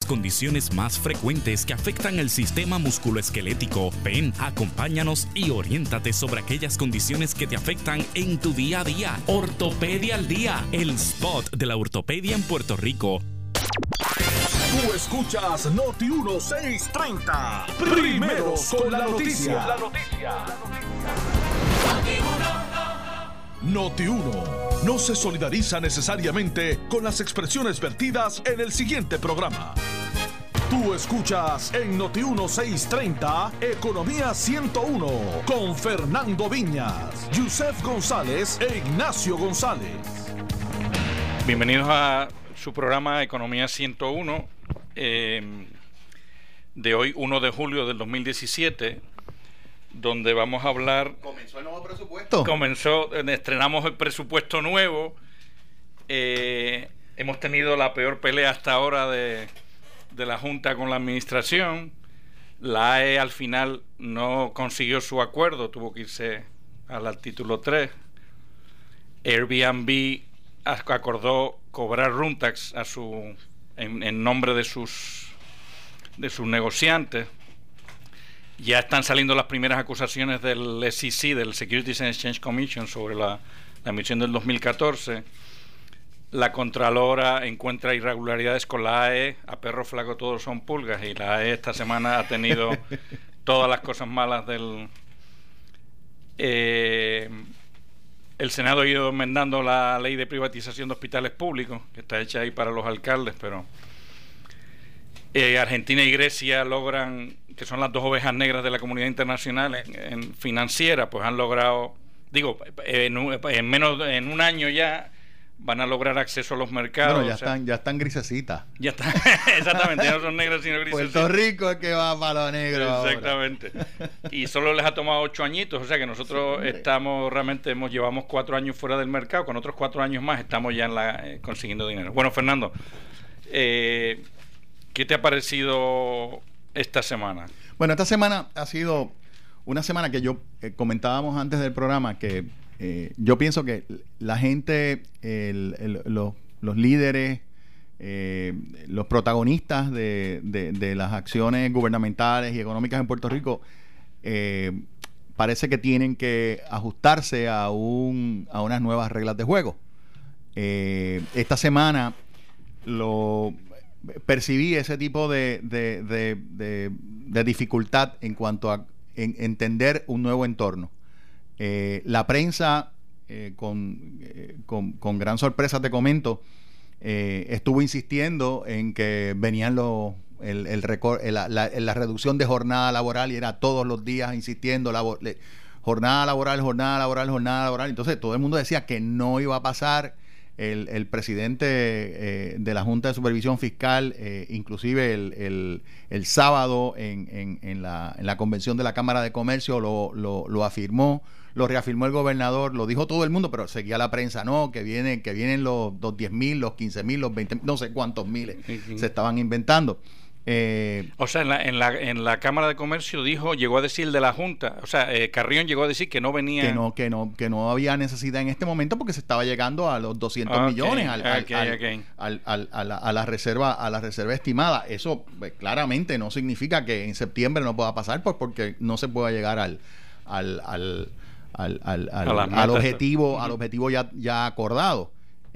condiciones más frecuentes que afectan el sistema musculoesquelético. Ven, acompáñanos y oriéntate sobre aquellas condiciones que te afectan en tu día a día. Ortopedia al Día, el spot de la ortopedia en Puerto Rico. Tú escuchas Noti1 630. Primeros con la noticia. Noti1 no se solidariza necesariamente con las expresiones vertidas en el siguiente programa. Tú escuchas en Noti1 630 Economía 101 con Fernando Viñas, Yusef González e Ignacio González. Bienvenidos a su programa Economía 101 de hoy, 1 de julio del 2017, donde vamos a hablar... ¿Comenzó el nuevo presupuesto? Estrenamos el presupuesto nuevo. Hemos tenido la peor pelea hasta ahora de la Junta con la Administración. La AE al final no consiguió su acuerdo, tuvo que irse al título 3. Airbnb acordó cobrar room tax en nombre de sus negociantes. Ya están saliendo las primeras acusaciones del SEC, del Securities and Exchange Commission, sobre la emisión del 2014. La Contralora encuentra irregularidades con la AE. A perro flaco todos son pulgas, y la AE esta semana ha tenido todas las cosas malas del... El Senado ha ido enmendando la ley de privatización de hospitales públicos, que está hecha ahí para los alcaldes, pero Argentina y Grecia logran, que son las dos ovejas negras de la comunidad internacional en financiera, pues han logrado, en un año ya van a lograr acceso a los mercados. Bueno, ya están grisecitas. Ya están, exactamente, ya no son negras sino grisecitas. Puerto Rico es que va para lo negro. Exactamente. Ahora. Y solo les ha tomado 8 añitos, o sea que nosotros llevamos 4 años fuera del mercado, con otros 4 años más estamos ya consiguiendo dinero. Bueno, Fernando, ¿qué te ha parecido esta semana? Bueno, esta semana ha sido una semana que yo comentábamos antes del programa que yo pienso que la gente, los líderes, los protagonistas de las acciones gubernamentales y económicas en Puerto Rico parece que tienen que ajustarse a unas nuevas reglas de juego. Esta semana percibí ese tipo de dificultad en cuanto a entender un nuevo entorno. La prensa, con gran sorpresa te comento, estuvo insistiendo en que venían la reducción de jornada laboral, y era todos los días insistiendo jornada laboral. Entonces todo el mundo decía que no iba a pasar. El presidente de la Junta de Supervisión Fiscal, inclusive el sábado en la convención de la Cámara de Comercio lo afirmó, lo reafirmó el gobernador, lo dijo todo el mundo, pero seguía la prensa, no, que vienen los 10,000, los 15,000, los 20,000, no sé cuántos miles se estaban inventando. O sea, en la Cámara de Comercio llegó a decir de la Junta, o sea, Carrión llegó a decir que no venía... Que no había necesidad en este momento porque se estaba llegando a los 200 millones a la reserva estimada. Eso claramente no significa que en septiembre no pueda pasar, pues porque no se pueda llegar al objetivo ya acordado.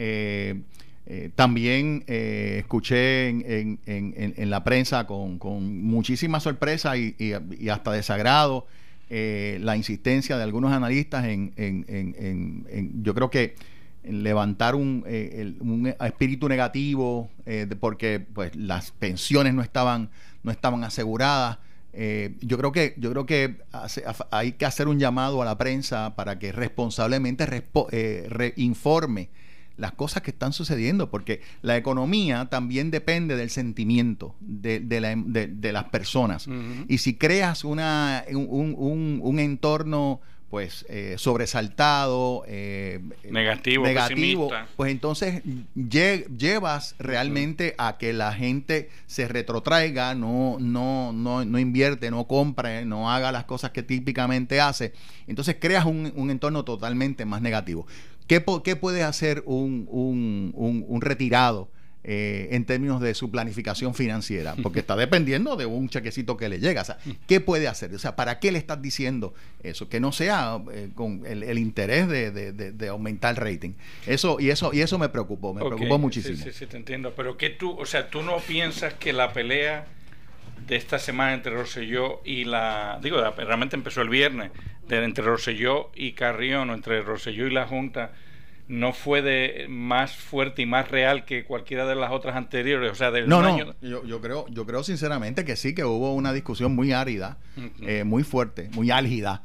También escuché en la prensa con muchísima sorpresa y hasta desagrado la insistencia de algunos analistas yo creo que en levantar un espíritu negativo porque pues las pensiones no estaban aseguradas. Yo creo que hay que hacer un llamado a la prensa para que responsablemente informe las cosas que están sucediendo, porque la economía también depende del sentimiento de las personas. Uh-huh. Y si creas un entorno pues sobresaltado, negativo, pues entonces llevas realmente a que la gente se retrotraiga, no invierte, no compre, no haga las cosas que típicamente hace. Entonces creas un entorno totalmente más negativo. ¿Qué puede hacer un retirado en términos de su planificación financiera, porque está dependiendo de un chequecito que le llega. O sea, ¿qué puede hacer? O sea, ¿para qué le estás diciendo eso? Que no sea con el interés de aumentar el rating. Eso me preocupó muchísimo. Sí, te entiendo. Pero que tú no piensas que la pelea de esta semana entre Rosselló y realmente empezó el viernes, entre Rosselló y Carrión, o entre Rosselló y la Junta, no fue de más fuerte y más real que cualquiera de las otras anteriores, o sea, del año. Yo creo sinceramente que sí, que hubo una discusión muy árida, muy fuerte, muy álgida,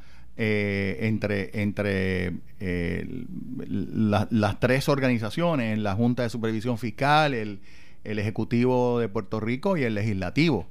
entre las tres organizaciones, la Junta de Supervisión Fiscal, el Ejecutivo de Puerto Rico y el Legislativo.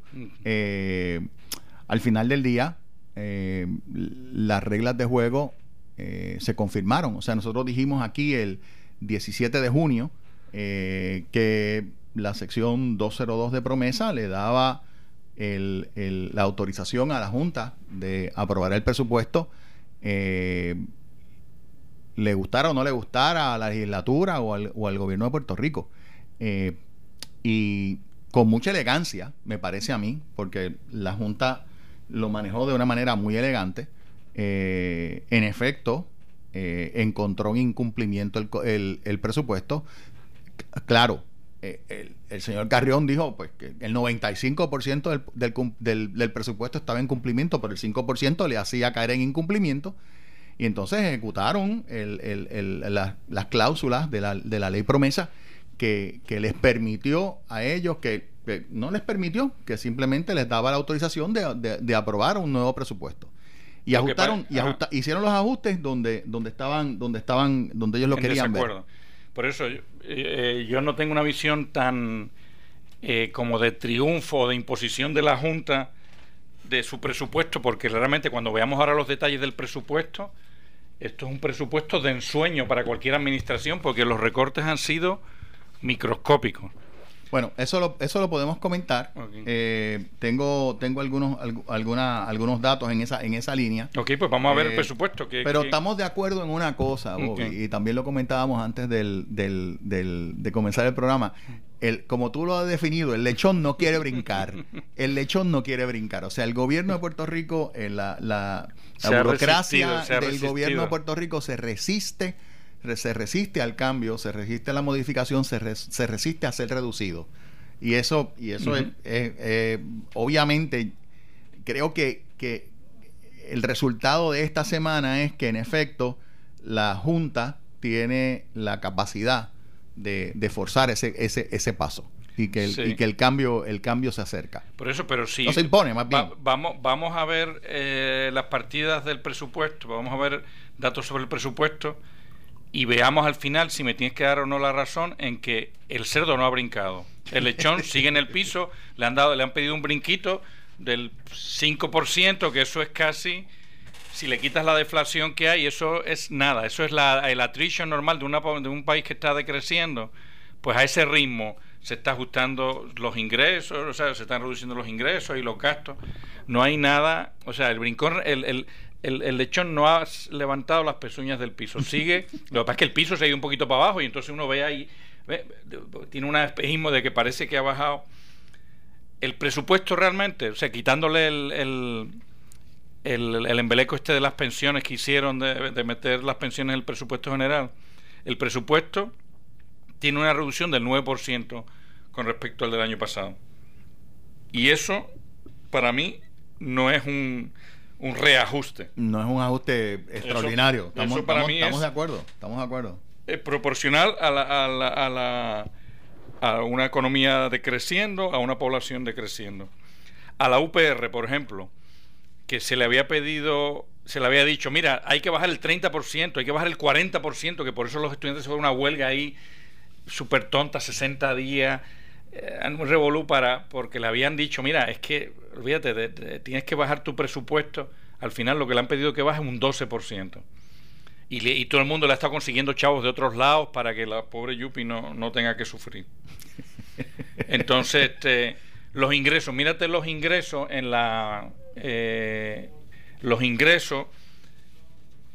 Al final del día, las reglas de juego se confirmaron. O sea, nosotros dijimos aquí el 17 de junio que la sección 202 de promesa le daba la autorización a la Junta de aprobar el presupuesto, le gustara o no le gustara a la legislatura o al gobierno de Puerto Rico. Y con mucha elegancia, me parece a mí, porque la Junta lo manejó de una manera muy elegante. En efecto, encontró un incumplimiento el presupuesto. Claro, el señor Carrión dijo pues que el 95% del presupuesto estaba en cumplimiento, pero el 5% le hacía caer en incumplimiento, y entonces ejecutaron las cláusulas de la ley promesa que les permitió a ellos, que no les permitió, que simplemente les daba la autorización de aprobar un nuevo presupuesto. Y hicieron los ajustes donde ellos lo querían ver. Por eso yo no tengo una visión tan como de triunfo o de imposición de la Junta de su presupuesto, porque realmente cuando veamos ahora los detalles del presupuesto, esto es un presupuesto de ensueño para cualquier administración, porque los recortes han sido microscópicos. Bueno, eso lo podemos comentar. Okay. Tengo algunos datos en esa línea. Ok, pues vamos a ver el presupuesto. Pero estamos de acuerdo en una cosa, Bobby, y también lo comentábamos antes de comenzar el programa. Como tú lo has definido, el lechón no quiere brincar. El lechón no quiere brincar. O sea, el gobierno de Puerto Rico, la burocracia del gobierno de Puerto Rico se resiste al cambio, se resiste a la modificación, se resiste a ser reducido. Y eso es obviamente, creo que el resultado de esta semana es que en efecto la Junta tiene la capacidad de forzar ese paso y que el cambio se acerca. Por eso, pero sí, no se impone, más bien. Vamos a ver las partidas del presupuesto, vamos a ver datos sobre el presupuesto y veamos al final si me tienes que dar o no la razón en que el cerdo no ha brincado. El lechón sigue en el piso, le han pedido un brinquito del 5%, que eso es casi, si le quitas la deflación que hay, eso es nada, eso es el attrition normal de un país que está decreciendo. Pues a ese ritmo se está ajustando los ingresos, o sea, se están reduciendo los ingresos y los gastos. No hay nada, o sea, el brincón, el lechón no ha levantado las pezuñas del piso, sigue. Lo que pasa es que el piso se ha ido un poquito para abajo y entonces uno ve ahí, tiene un espejismo de que parece que ha bajado. El presupuesto realmente, o sea, quitándole el embeleco de las pensiones que hicieron de meter las pensiones en el presupuesto general, el presupuesto tiene una reducción del 9% con respecto al del año pasado. Y eso, para mí, no es un reajuste. No es un ajuste extraordinario. Eso para mí estamos de acuerdo. Es proporcional a una economía decreciendo, a una población decreciendo. A la UPR, por ejemplo, que se le había dicho, mira, hay que bajar el 30%, hay que bajar el 40%, que por eso los estudiantes se fueron a una huelga ahí súper tonta, 60 días, un revolú porque le habían dicho, mira, es que, olvídate, tienes que bajar tu presupuesto. Al final lo que le han pedido que baje es un 12%. Y todo el mundo le ha estado consiguiendo chavos de otros lados para que la pobre Yupi no tenga que sufrir. Entonces, los ingresos, mírate los ingresos en la... los ingresos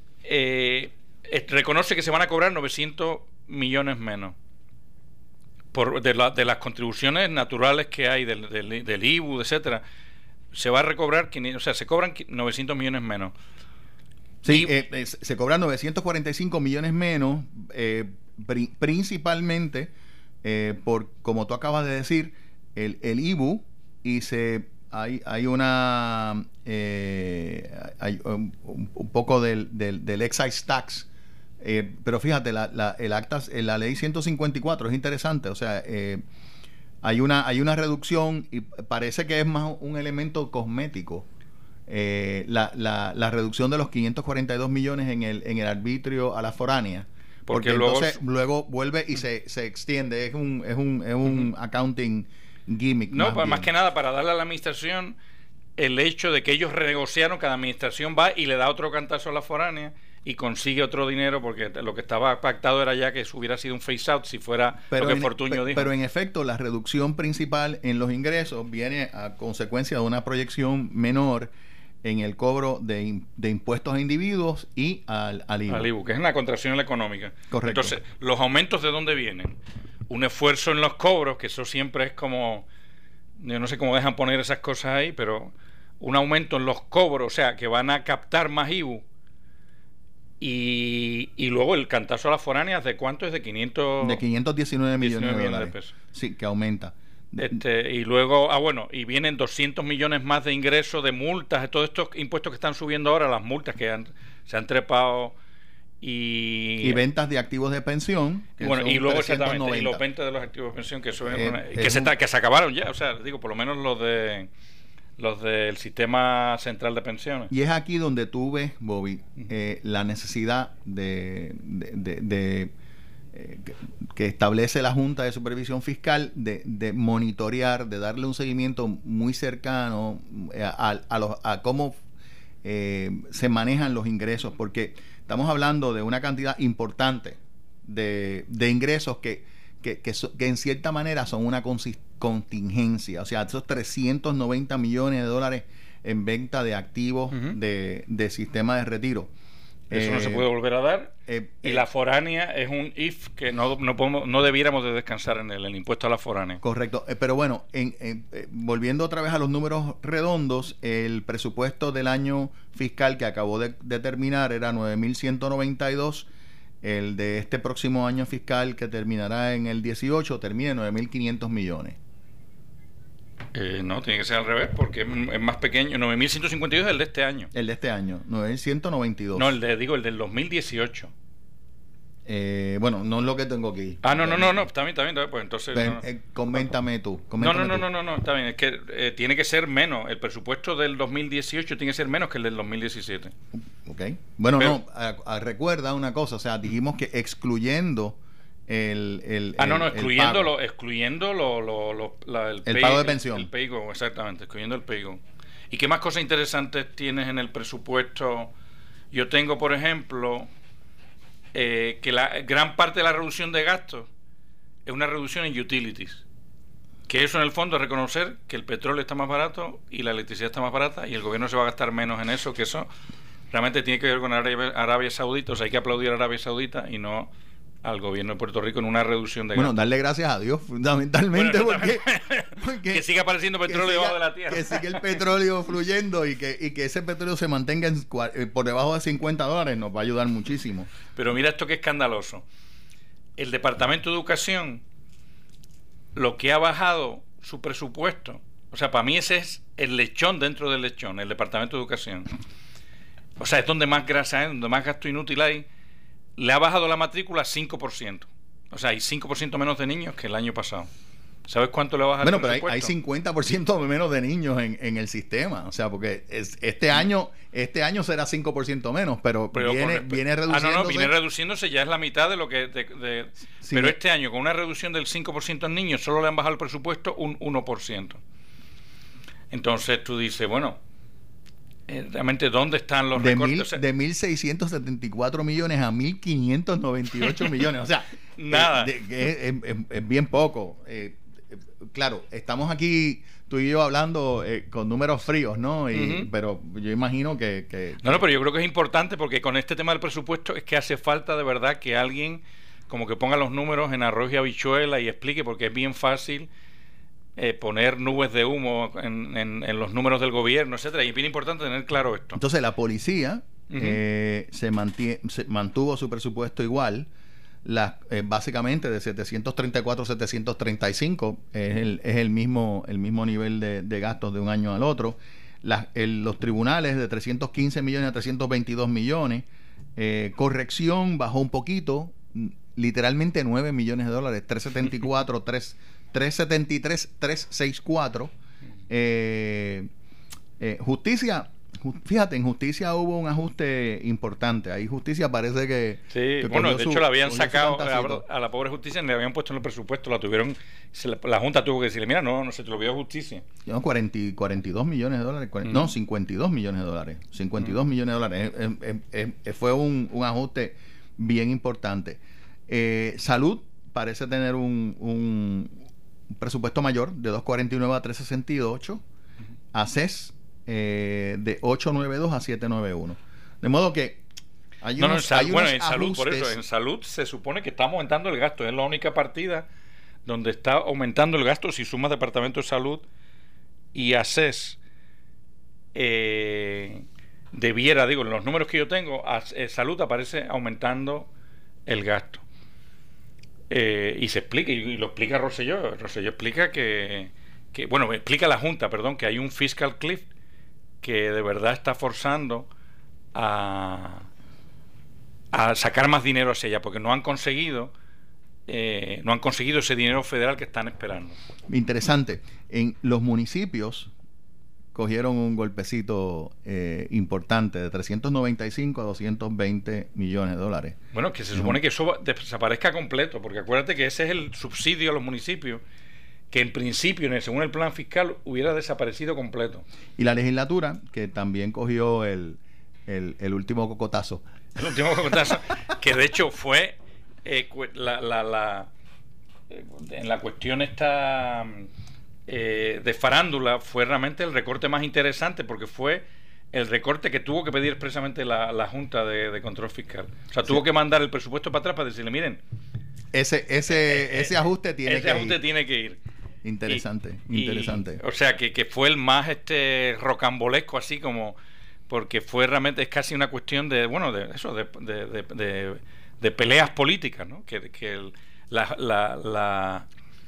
reconoce que se van a cobrar 900 millones menos. de las contribuciones naturales que hay del IBU, etcétera, se va a recobrar, o sea, se cobran 900 millones menos. Sí, se cobran 945 millones menos, principalmente por, como tú acabas de decir, el IBU, y hay una hay un poco del excise tax, pero fíjate, la ley 154 es interesante, o sea, hay una reducción y parece que es más un elemento cosmético. La reducción de los 542 millones en el arbitrio a la foránea, porque entonces luego vuelve y se extiende, es un accounting gimmick. No, pues más que nada para darle a la administración el hecho de que ellos renegociaron, cada administración va y le da otro cantazo a la foránea y consigue otro dinero, porque lo que estaba pactado era ya que hubiera sido un phase out si fuera lo que Fortuño dijo. Pero en efecto, la reducción principal en los ingresos viene a consecuencia de una proyección menor en el cobro de impuestos a individuos y al IVU. Al IVU, que es una contracción económica. Correcto. Entonces, ¿los aumentos de dónde vienen? Un esfuerzo en los cobros, que eso siempre es como... Yo no sé cómo dejan poner esas cosas ahí, pero un aumento en los cobros, o sea, que van a captar más IVU. Y luego el cantazo a las foráneas, ¿de cuánto es? De 519 millones de pesos. Sí, que aumenta. Y luego, bueno, y vienen 200 millones más de ingresos de multas, de todos estos impuestos que están subiendo ahora, las multas que se han trepado, y ventas de activos de pensión, que bueno, y luego exactamente, y los ventas de los activos de pensión que suben, que se acabaron ya, o sea, digo, por lo menos los del sistema central de pensiones. Y es aquí donde tú ves, Bobby, la necesidad que establece la Junta de Supervisión Fiscal de monitorear, de darle un seguimiento muy cercano a cómo se manejan los ingresos, porque estamos hablando de una cantidad importante de ingresos que en cierta manera son una contingencia, o sea, esos 390 millones de dólares en venta de activos de sistema de retiro. Eso no se puede volver a dar. Y la foránea es un if que no debiéramos de descansar en el impuesto a la foránea. Correcto. Pero bueno, volviendo otra vez a los números redondos, el presupuesto del año fiscal que acabó de terminar era 9.192. El de este próximo año fiscal, que terminará en el 18, termina en 9.500 millones. No, tiene que ser al revés, porque es más pequeño. 9.152 es el de este año. El de este año, 9.192. No, el del 2018. Bueno, no es lo que tengo aquí. No, está bien, pues entonces... Coméntame tú. No, está bien, es que tiene que ser menos. El presupuesto del 2018 tiene que ser menos que el del 2017. Ok. Bueno, recuerda una cosa, o sea, dijimos que excluyendo el pago de pensión. El PayGo, exactamente, excluyendo el PayGo. ¿Y qué más cosas interesantes tienes en el presupuesto? Yo tengo, por ejemplo, que la gran parte de la reducción de gastos es una reducción en utilities, que eso en el fondo es reconocer que el petróleo está más barato y la electricidad está más barata, y el gobierno se va a gastar menos en eso, que eso realmente tiene que ver con Arabia Saudita. O sea, hay que aplaudir a Arabia Saudita y no al gobierno de Puerto Rico en una reducción de gastos. Bueno, darle gracias a Dios fundamentalmente, porque que siga apareciendo petróleo debajo de la tierra, que siga el petróleo fluyendo y que ese petróleo se mantenga por debajo de $50 nos va a ayudar muchísimo. Pero mira esto que escandaloso. El Departamento de Educación, lo que ha bajado su presupuesto, o sea, para mí ese es el lechón dentro del lechón, el Departamento de Educación. O sea, es donde más grasa hay, donde más gasto inútil hay. Le ha bajado la matrícula 5%. O sea, hay 5% menos de niños que el año pasado. ¿Sabes cuánto le baja el presupuesto? Pero hay 50% menos de niños en el sistema. O sea, porque este año será 5% menos, pero viene reduciéndose. Viene reduciéndose, ya es la mitad de lo que... Sí, pero este año, con una reducción del 5% en niños, solo le han bajado el presupuesto un 1%. Entonces tú dices, bueno... realmente, ¿dónde están los recortes? De 1.674 millones a 1.598 millones. O sea, nada. Es bien poco. Claro, estamos aquí tú y yo hablando con números fríos, ¿no? Pero yo imagino que... No, pero yo creo que es importante, porque con este tema del presupuesto es que hace falta de verdad que alguien como que ponga los números en arroz y habichuela y explique, porque es bien fácil poner nubes de humo en los números del gobierno, etcétera, y es bien importante tener claro esto. Entonces la policía se mantuvo su presupuesto igual, básicamente de 734 a 735 es el mismo nivel de gastos de un año al otro. Los tribunales de 315 millones a 322 millones, corrección bajó un poquito, literalmente 9 millones de dólares, 374, 373, 364. Justicia, fíjate, en justicia hubo un ajuste importante. Ahí justicia parece que... Sí, bueno, de hecho la habían sacado a la pobre justicia, le habían puesto en el presupuesto, la tuvieron, la Junta tuvo que decirle, mira, no se te lo olvidó justicia. No, 42 millones de dólares, no, 52 millones de dólares. 52 millones de dólares. Fue un ajuste bien importante. Salud parece tener un presupuesto mayor de 249 a 368. ACES de 892 a 791. De modo que hay en salud, por eso, en salud se supone que está aumentando el gasto. Es la única partida donde está aumentando el gasto si sumas Departamento de Salud y ACES. Debiera, digo, en los números que yo tengo, salud aparece aumentando el gasto. Y se explica, y lo explica Rosselló. Rosselló explica explica la Junta, perdón, que hay un fiscal cliff que de verdad está forzando a sacar más dinero hacia allá, porque no han conseguido ese dinero federal que están esperando. Interesante. En los municipios cogieron un golpecito importante de 395 a 220 millones de dólares. Bueno, que se supone que eso desaparezca completo, porque acuérdate que ese es el subsidio a los municipios que en principio, según el plan fiscal, hubiera desaparecido completo. Y la legislatura, que también cogió el último cocotazo. El último cocotazo, que de hecho fue en la cuestión esta de farándula, fue realmente el recorte más interesante, porque fue el recorte que tuvo que pedir expresamente la Junta de Control Fiscal. O sea, tuvo que mandar el presupuesto para atrás para decirle, miren, ese ajuste tiene que ir. Interesante. O sea, que fue el más rocambolesco, así como, porque fue realmente, es casi una cuestión de peleas políticas, ¿no? Que la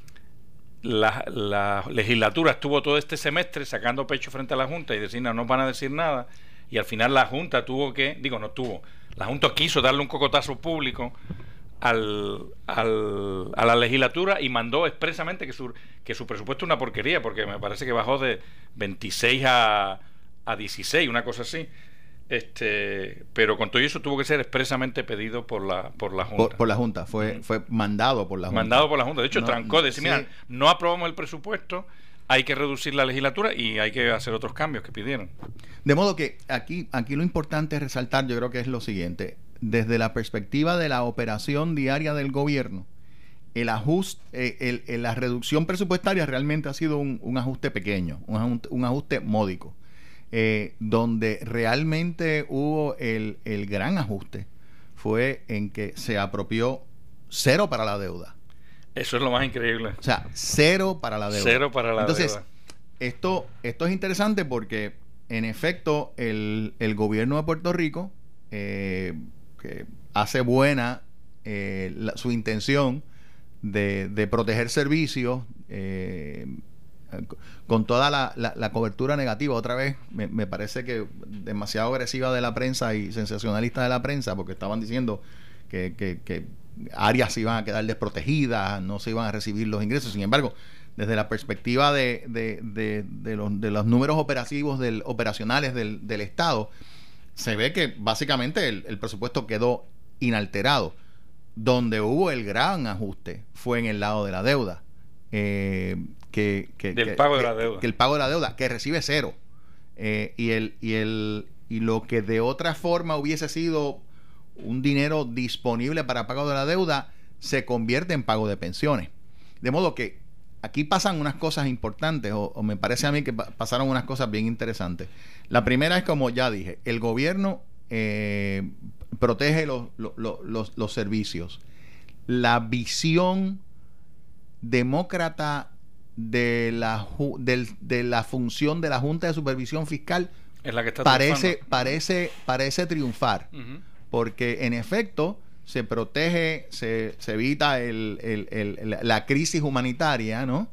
legislatura estuvo todo este semestre sacando pecho frente a la Junta y decir, no van a decir nada, y al final la Junta la Junta quiso darle un cocotazo público a la legislatura y mandó expresamente que su presupuesto es una porquería, porque me parece que bajó de 26 a 16, una cosa así. Pero con todo eso tuvo que ser expresamente pedido por la Junta. Por la Junta, fue mandado por la Junta. Mandado por la Junta. De hecho, trancó, decir, mira, no aprobamos el presupuesto, hay que reducir la legislatura y hay que hacer otros cambios que pidieron. De modo que aquí lo importante es resaltar, yo creo que es lo siguiente: desde la perspectiva de la operación diaria del gobierno, el ajuste, la reducción presupuestaria realmente ha sido un ajuste pequeño, un ajuste módico. Donde realmente hubo el gran ajuste fue en que se apropió 0 para la deuda. Eso es lo más increíble. O sea, 0 para la deuda. 0 para la deuda. Entonces, esto es interesante porque, en efecto, el gobierno de Puerto Rico, que hace buena su intención de proteger servicios, con toda la cobertura negativa, otra vez me parece que demasiado agresiva de la prensa y sensacionalista de la prensa, porque estaban diciendo que áreas se iban a quedar desprotegidas, no se iban a recibir los ingresos. Sin embargo, desde la perspectiva de los números operacionales del Estado, se ve que básicamente el presupuesto quedó inalterado. Donde hubo el gran ajuste fue en el lado de la deuda. Del pago de la deuda. Que el pago de la deuda, que recibe 0. Y lo que de otra forma hubiese sido un dinero disponible para pago de la deuda, se convierte en pago de pensiones. De modo que aquí pasan unas cosas importantes, o me parece a mí que pasaron unas cosas bien interesantes. La primera es, como ya dije, el gobierno protege los servicios. la visión demócrata de la función de la Junta de Supervisión Fiscal es la que está parece triunfar, porque en efecto se protege, se evita la crisis humanitaria, ¿no?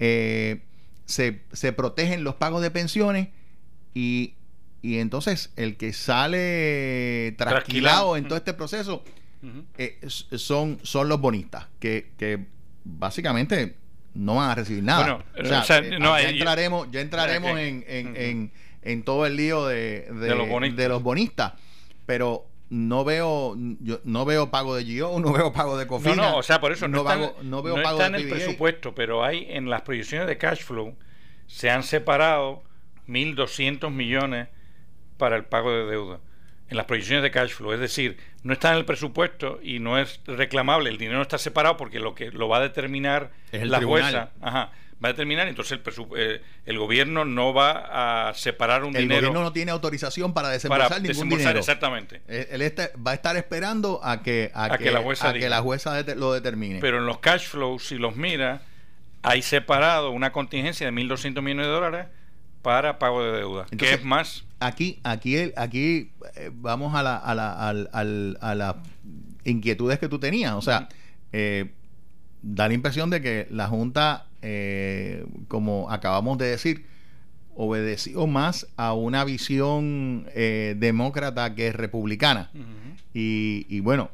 Se protegen los pagos de pensiones y entonces el que sale trasquilado en todo este proceso son los bonistas que básicamente no van a recibir nada. Bueno, ya entraremos en todo el lío de los bonistas, pero no veo pago de GO, no veo pago de Cofina. O sea, por eso no veo pago está de en el PBA. presupuesto, pero hay en las proyecciones de cash flow se han separado 1.200 millones para el pago de deuda en las proyecciones de cash flow, es decir, no está en el presupuesto y no es reclamable, el dinero está separado porque lo que lo va a determinar es el la tribunal. jueza, va a determinar, entonces el gobierno no va a separar un dinero. El gobierno no tiene autorización para desembolsar ningún dinero. Exactamente. Él va a estar esperando a que la jueza lo determine. Pero en los cash flows, si los mira, hay separado una contingencia de 1.200 millones de dólares para pago de deuda. Entonces, ¿qué es más? Aquí vamos a las inquietudes que tú tenías. O sea, da la impresión de que la Junta, como acabamos de decir, obedeció más a una visión demócrata que republicana. Y bueno,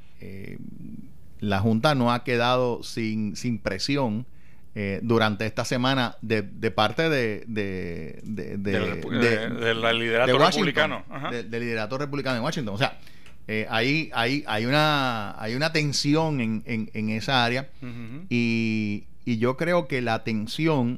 la Junta no ha quedado sin presión durante esta semana de parte del liderato republicano, del liderato republicano en Washington. O sea, hay una tensión en esa área, y yo creo que la tensión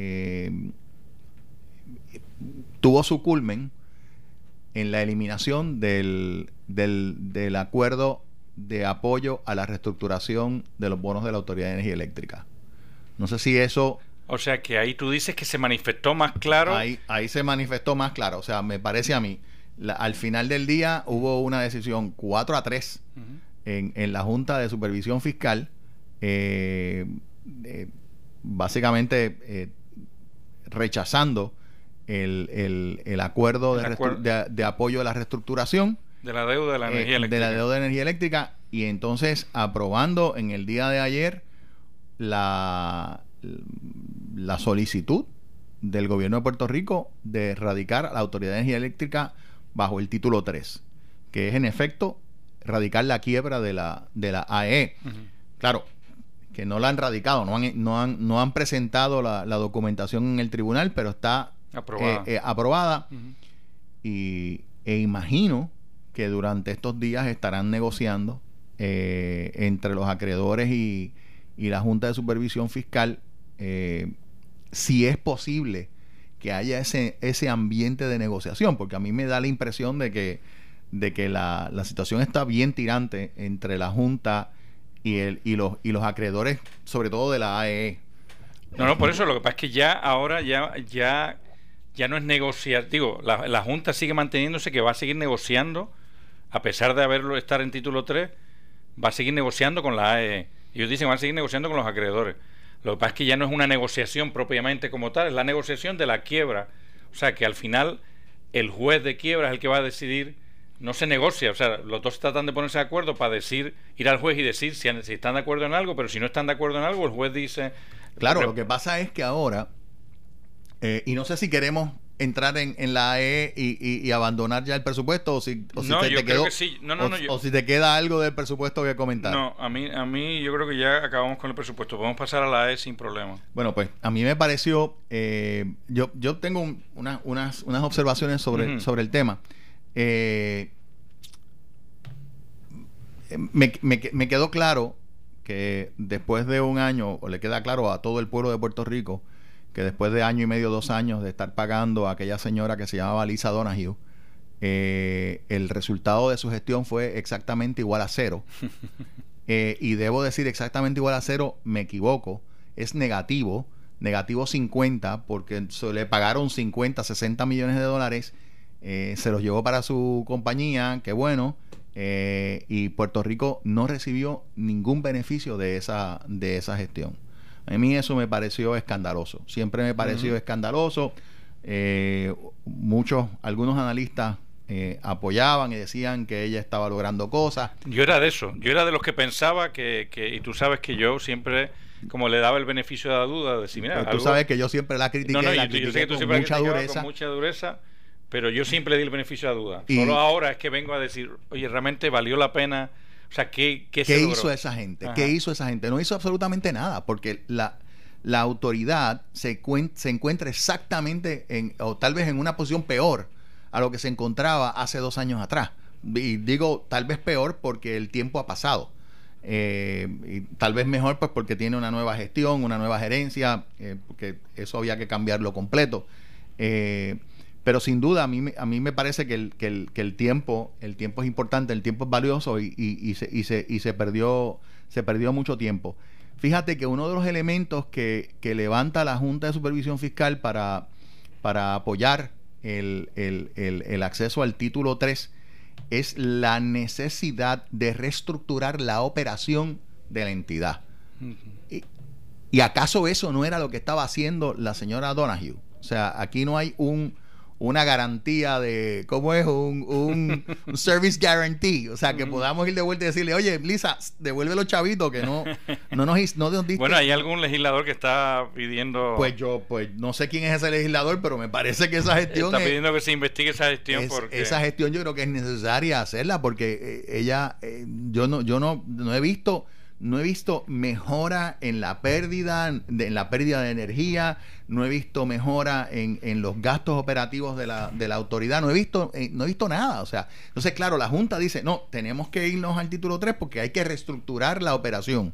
tuvo su culmen en la eliminación del acuerdo de apoyo a la reestructuración de los bonos de la Autoridad de Energía Eléctrica. No sé si eso... O sea, que ahí tú dices que se manifestó más claro. Ahí se manifestó más claro. O sea, me parece a mí, al final del día hubo una decisión 4-3 en la Junta de Supervisión Fiscal, básicamente rechazando el acuerdo de apoyo a la reestructuración de la deuda de la energía eléctrica. De la deuda de energía eléctrica, y entonces aprobando en el día de ayer la solicitud del gobierno de Puerto Rico de radicar a la Autoridad de Energía Eléctrica bajo el título 3, que es en efecto radicar la quiebra de la AEE. Claro, que no la han radicado, no han presentado la documentación en el tribunal, pero está aprobada. E imagino que durante estos días estarán negociando entre los acreedores y la Junta de Supervisión Fiscal, si es posible que haya ese ambiente de negociación, porque a mí me da la impresión de que la situación está bien tirante entre la Junta y los acreedores, sobre todo de la AEE. No, por eso lo que pasa es que ya ahora ya no es negociar. Digo, la Junta sigue manteniéndose que va a seguir negociando, a pesar de estar en título 3, va a seguir negociando con la AEE. Ellos dicen que van a seguir negociando con los acreedores. Lo que pasa es que ya no es una negociación propiamente como tal, es la negociación de la quiebra. O sea, que al final el juez de quiebra es el que va a decidir, no se negocia. O sea, los dos tratan de ponerse de acuerdo para ir al juez y decir si están de acuerdo en algo, pero si no están de acuerdo en algo, el juez dice... Claro, lo que pasa es que ahora, y no sé si queremos entrar en la AE y abandonar ya el presupuesto, o si te queda algo del presupuesto que comentar. No, a mí yo creo que ya acabamos con el presupuesto. Podemos pasar a la AE sin problema. Bueno, pues a mí me pareció, yo tengo unas observaciones sobre el tema. Me quedó claro que después de un año, o le queda claro a todo el pueblo de Puerto Rico, que después de 1 año y medio, 2 años de estar pagando a aquella señora que se llamaba Lisa Donahue, el resultado de su gestión fue exactamente igual a 0. Y debo decir exactamente igual a 0, me equivoco, es negativo 50, porque le pagaron 50, 60 millones de dólares, se los llevó para su compañía, qué bueno, y Puerto Rico no recibió ningún beneficio de esa gestión. A mí eso me pareció escandaloso. Siempre me pareció escandaloso. Algunos analistas apoyaban y decían que ella estaba logrando cosas. Yo era de eso. Yo era de los que pensaba y tú sabes que yo siempre, como le daba el beneficio de la duda, de decir, mira, tú sabes que yo siempre la critiqué, yo sé que tú siempre con mucha dureza, pero yo siempre le di el beneficio de la duda. Solo ahora es que vengo a decir, oye, realmente valió la pena. O sea, ¿qué hizo esa gente? Ajá. ¿Qué hizo esa gente? No hizo absolutamente nada, porque la autoridad se encuentra exactamente o tal vez en una posición peor a lo que se encontraba hace 2 años atrás. Y digo tal vez peor porque el tiempo ha pasado. Y tal vez mejor pues porque tiene una nueva gestión, una nueva gerencia, porque eso había que cambiarlo completo. Pero sin duda a mí me parece que el tiempo es importante, el tiempo es valioso y se perdió mucho tiempo. Fíjate que uno de los elementos que levanta la Junta de Supervisión Fiscal para apoyar el acceso al título 3 es la necesidad de reestructurar la operación de la entidad. ¿Y acaso eso no era lo que estaba haciendo la señora Donoghue? O sea, aquí no hay una garantía de, ¿cómo es? Un service guarantee, o sea, que podamos ir de vuelta y decirle, oye, Lisa, devuelve los chavitos que no nos diste. Bueno, hay algún legislador que está pidiendo... Pues no sé quién es ese legislador, pero me parece que esa gestión está pidiendo que se investigue esa gestión porque... Esa gestión yo creo que es necesaria hacerla porque ella, yo no he visto mejora en la pérdida de energía, no he visto mejora en los gastos operativos de la autoridad, no he visto nada. O sea, entonces claro, la Junta dice, no, tenemos que irnos al título 3 porque hay que reestructurar la operación.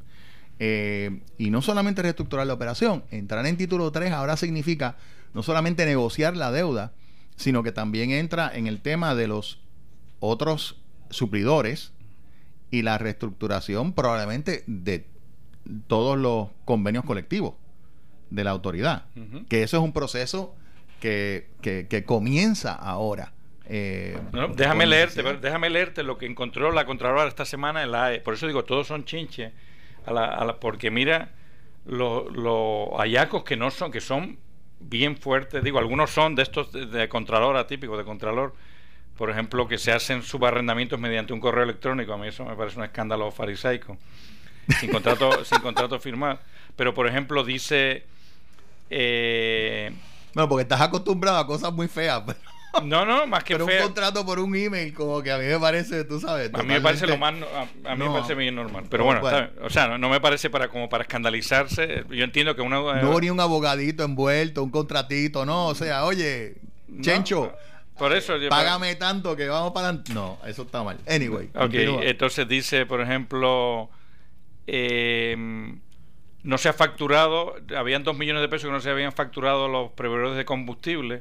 Y no solamente reestructurar la operación, entrar en título 3 ahora significa no solamente negociar la deuda, sino que también entra en el tema de los otros suplidores y la reestructuración probablemente de todos los convenios colectivos de la autoridad. Que eso es un proceso que comienza ahora. Déjame leerte lo que encontró la Contralora esta semana en la AE. Por eso digo, todos son chinches porque mira los hallazgos que son bien fuertes. Digo, algunos son de estos de Contralora, típicos de Contralor. Por ejemplo, que se hacen subarrendamientos mediante un correo electrónico. A mí eso me parece un escándalo farisaico. Sin contrato firmado. Pero, por ejemplo, dice... Bueno, porque estás acostumbrado a cosas muy feas. No, más que pero fea. Un contrato por un email, como que a mí me parece, tú sabes... A mí me parece lo más... A mí me parece bien normal. Pero bueno. O sea, no me parece para escandalizarse. Yo entiendo que no ni un abogadito envuelto, un contratito, no. O sea, oye, Chencho... Por eso págame tanto que vamos para adelante. No, eso está mal. Anyway. Entonces dice, por ejemplo, no se ha facturado, habían 2 millones de pesos que no se habían facturado los proveedores de combustible.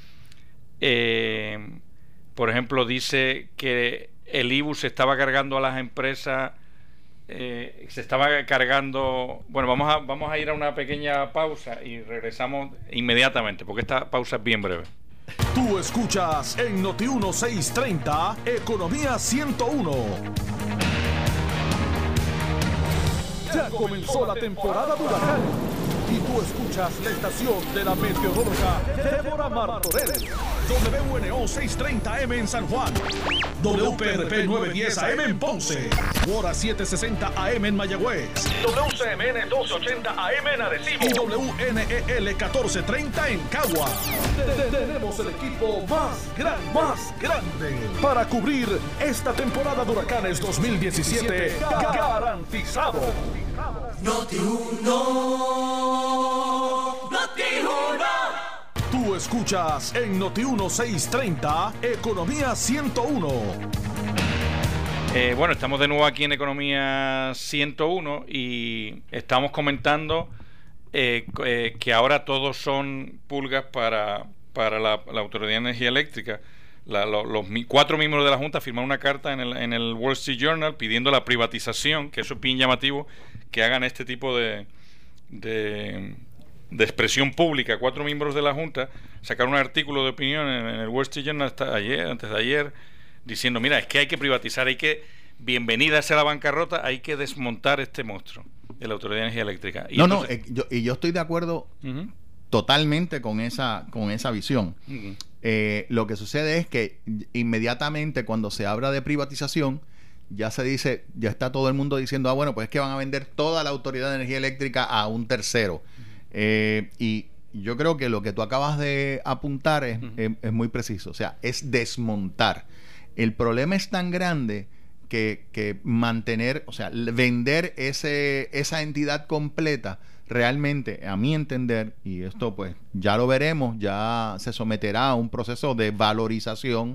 Por ejemplo, dice que el IBU se estaba cargando a las empresas, se estaba cargando... Bueno, vamos a ir a una pequeña pausa y regresamos inmediatamente, porque esta pausa es bien breve. Tú escuchas en Noti 1630 Economía 101. Ya comenzó la temporada de huracán y tú escuchas la estación de la meteoróloga Débora Martorell. WNO 630M en San Juan, WPRP 910 AM en Ponce, Hora 760 AM en Mayagüez, WCMN 1280 AM en Arecibo y WNEL 1430 en Cagua. Tenemos el equipo más grande para cubrir esta temporada de huracanes 2017 garantizado. Noti 1. Tú escuchas en Noti 1630 Economía 101. Bueno, estamos de nuevo aquí en Economía 101 y estamos comentando que ahora todos son pulgas para la Autoridad de Energía Eléctrica. Los 4 miembros de la Junta firmaron una carta en el Wall Street Journal pidiendo la privatización, que eso es bien llamativo, que hagan este tipo de expresión pública. 4 miembros de la Junta sacaron un artículo de opinión en el Wall Street Journal antes de ayer, diciendo, mira, es que hay que privatizar, bienvenida sea la bancarrota, hay que desmontar este monstruo de la Autoridad de Energía Eléctrica. Y yo estoy de acuerdo totalmente con esa visión. Lo que sucede es que inmediatamente cuando se habla de privatización, ya está todo el mundo diciendo, bueno, pues es que van a vender toda la Autoridad de Energía Eléctrica a un tercero. Y yo creo que lo que tú acabas de apuntar es muy preciso. O sea, es desmontar. El problema es tan grande que mantener, o sea, vender esa entidad completa, realmente, a mi entender, y esto pues ya lo veremos, ya se someterá a un proceso de valorización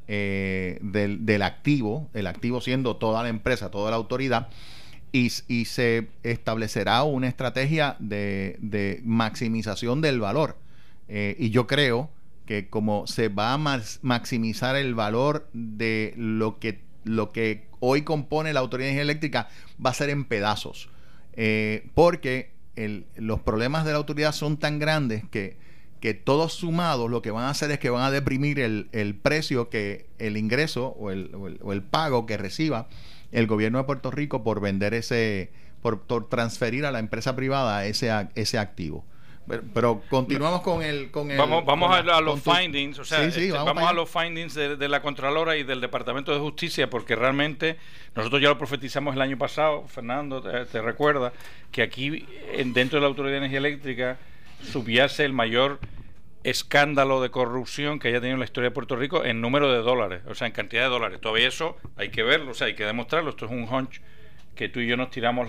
del activo, el activo siendo toda la empresa, toda la autoridad, y se establecerá una estrategia de maximización del valor. Y yo creo que como se va a maximizar el valor de lo que hoy compone la Autoridad de Energía Eléctrica, va a ser en pedazos. Porque los problemas de la autoridad son tan grandes que todos sumados lo que van a hacer es que van a deprimir el precio, que el ingreso o el pago que reciba el gobierno de Puerto Rico por vender por transferir a la empresa privada ese activo. Pero continuamos con el vamos a los findings, o sea, vamos a los los findings de la Contralora y del Departamento de Justicia, porque realmente nosotros ya lo profetizamos el año pasado, Fernando, te recuerda que aquí dentro de la Autoridad de Energía Eléctrica subyace el mayor escándalo de corrupción que haya tenido en la historia de Puerto Rico en número de dólares, o sea, en cantidad de dólares. Todavía eso hay que verlo, o sea, hay que demostrarlo. Esto es un hunch que tú y yo nos tiramos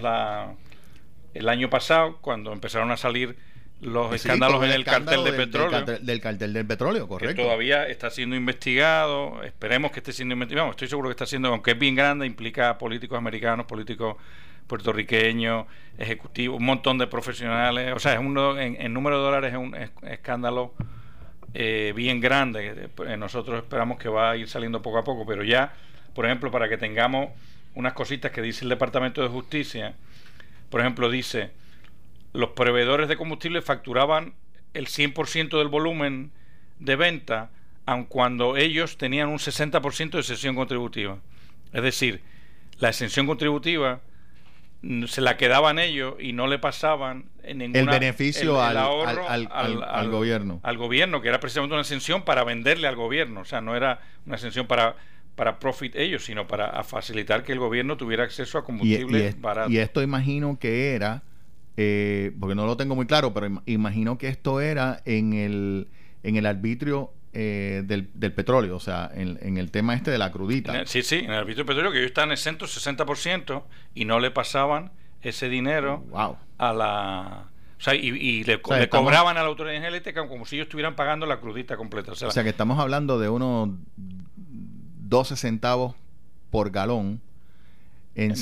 el año pasado, cuando empezaron a salir los escándalos en el cartel de petróleo. Del cartel del petróleo, correcto. Que todavía está siendo investigado, esperemos que esté siendo investigado, estoy seguro que está siendo, aunque es bien grande, implica políticos americanos, políticos puertorriqueños, ejecutivos, un montón de profesionales, o sea, en número de dólares es un escándalo bien grande. Nosotros esperamos que va a ir saliendo poco a poco, pero ya, por ejemplo, para que tengamos unas cositas que dice el Departamento de Justicia, por ejemplo, dice: los proveedores de combustible facturaban el 100% del volumen de venta, aun cuando ellos tenían un 60% de exención contributiva. Es decir, la exención contributiva se la quedaban ellos y no le pasaban en ninguna, el beneficio al gobierno. Al gobierno, que era precisamente una exención para venderle al gobierno. O sea, no era una exención para profit ellos, sino para facilitar que el gobierno tuviera acceso a combustible barato. Y esto imagino que era... porque no lo tengo muy claro, pero imagino que esto era en el arbitrio del petróleo, o sea, en el tema de la crudita. Sí, en el arbitrio del petróleo, que ellos están exentos 60% y no le pasaban ese dinero a la... O sea, y le cobraban a la Autoridad de Energía Eléctrica como si ellos estuvieran pagando la crudita completa. O sea, que estamos hablando de unos 12 centavos por galón en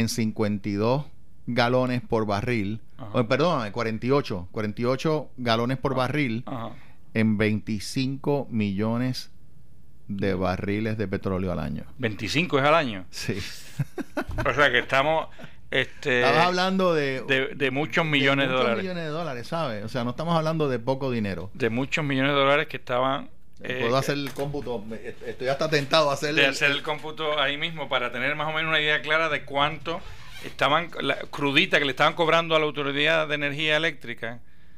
52 galones por barril, perdóname, 48 galones por barril en 25 millones de barriles de petróleo al año. ¿25 es al año? Sí. O sea que estamos hablando de muchos millones de dólares. Millones de dólares, ¿sabes? O sea, no estamos hablando de poco dinero. De muchos millones de dólares que estaban... Puedo hacer el cómputo, estoy hasta tentado a hacer el cómputo ahí mismo para tener más o menos una idea clara de cuánto estaban, la crudita que le estaban cobrando a la Autoridad de Energía Eléctrica.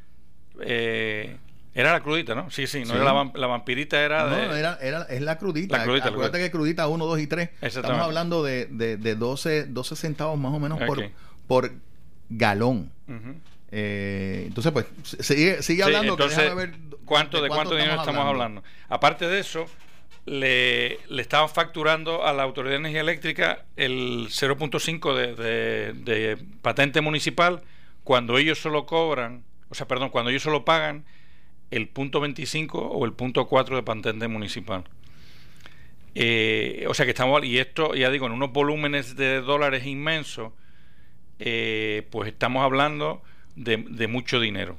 Era la crudita, ¿no? Sí, no era la vampirita, es la crudita. Acuérdate que crudita 1, 2 y 3. Estamos hablando de 12 centavos más o menos por galón. Entonces, pues, sigue hablando. Entonces, que ver ¿de cuánto dinero estamos hablando? Aparte de eso, le estaban facturando a la Autoridad de Energía Eléctrica el 0.5 de patente municipal, cuando ellos solo cuando ellos solo pagan el 0.25 o el 0.4 de patente municipal. O sea que estamos, y esto, ya digo, en unos volúmenes de dólares inmensos, pues estamos hablando de mucho dinero.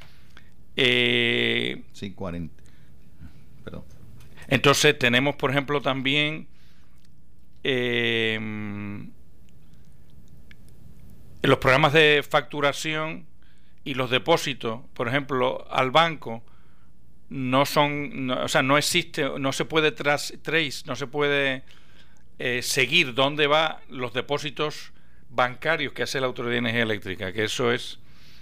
Sí, 40. Perdón. Entonces tenemos, por ejemplo, también los programas de facturación y los depósitos, por ejemplo, al banco, no son, o sea, no existe, no se puede trace, no se puede seguir dónde va los depósitos bancarios que hace la Autoridad de Energía Eléctrica, que eso es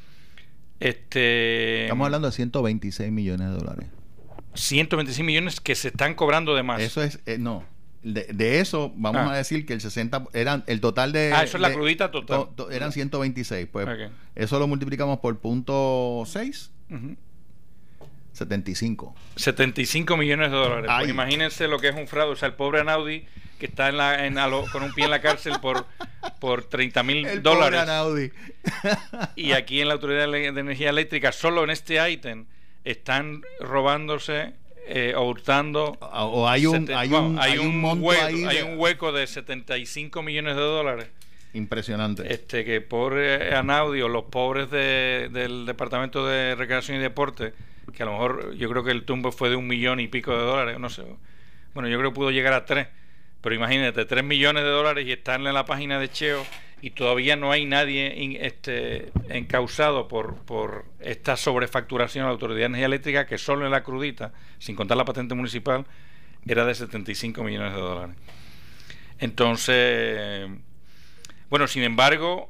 estamos hablando de 126 millones de dólares. 126 millones que se están cobrando de más. Eso es, no. De eso, vamos a decir que el 60 eran el total de. Eso es la crudita total. Eran 126. Pues Okay. eso lo multiplicamos por .6. 75. 75 millones de dólares. Ay. Pues imagínense lo que es un fraude. O sea, el pobre Anaudi que está con un pie en la cárcel por $30,000. Y aquí en la Autoridad de Energía Eléctrica, solo en este ítem, están robándose o hurtando. O hay un monto hueco, ahí hay un hueco de 75 millones de dólares. Impresionante. Que pobre Anaudi o los pobres del Departamento de Recreación y Deporte, que a lo mejor yo creo que el tumbo fue de $1 millón y pico de dólares, no sé. Bueno, yo creo que pudo llegar a 3, pero imagínate, 3 millones de dólares y están en la página de Cheo y todavía no hay nadie encausado por esta sobrefacturación a la Autoridad de Energía Eléctrica, que solo en la crudita, sin contar la patente municipal, era de 75 millones de dólares. Entonces, bueno, sin embargo,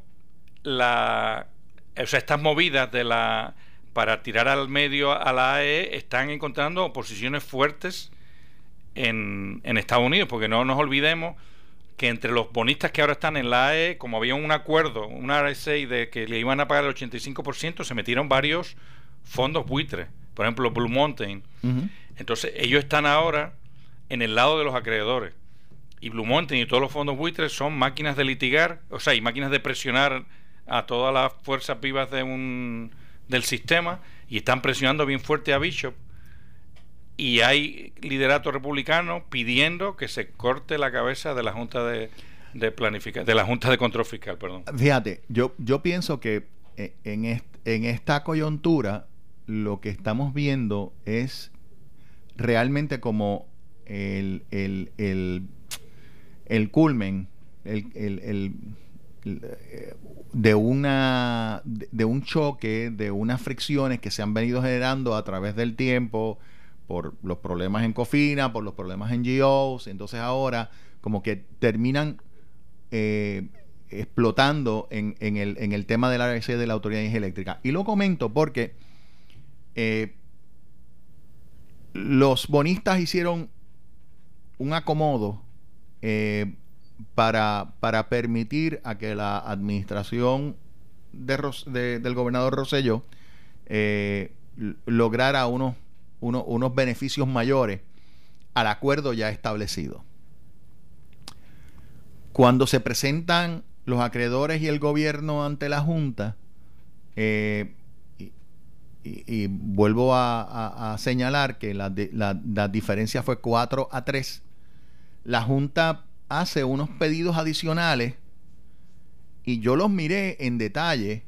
estas movidas para tirar al medio a la AEE están encontrando oposiciones fuertes en Estados Unidos, porque no nos olvidemos que entre los bonistas que ahora están en la AEE, como había un acuerdo, una RSA de que le iban a pagar el 85%, se metieron varios fondos buitres, por ejemplo Blue Mountain. Entonces ellos están ahora en el lado de los acreedores, y Blue Mountain y todos los fondos buitres son máquinas de litigar, o sea, y máquinas de presionar a todas las fuerzas vivas del sistema, y están presionando bien fuerte a Bishop, y hay liderato republicano pidiendo que se corte la cabeza de la Junta de la Junta de Control Fiscal, perdón. Fíjate, yo pienso que en esta coyuntura lo que estamos viendo es realmente como el culmen de un choque, de unas fricciones que se han venido generando a través del tiempo por los problemas en Cofina, por los problemas en GOs. Entonces ahora como que terminan explotando en el tema del RSA de la Autoridad de Energía Eléctrica. Y lo comento porque los bonistas hicieron un acomodo para permitir a que la administración del gobernador Rosselló lograra unos beneficios mayores al acuerdo ya establecido. Cuando se presentan los acreedores y el gobierno ante la Junta, y vuelvo a señalar que la diferencia fue 4-3, la Junta hace unos pedidos adicionales y yo los miré en detalle,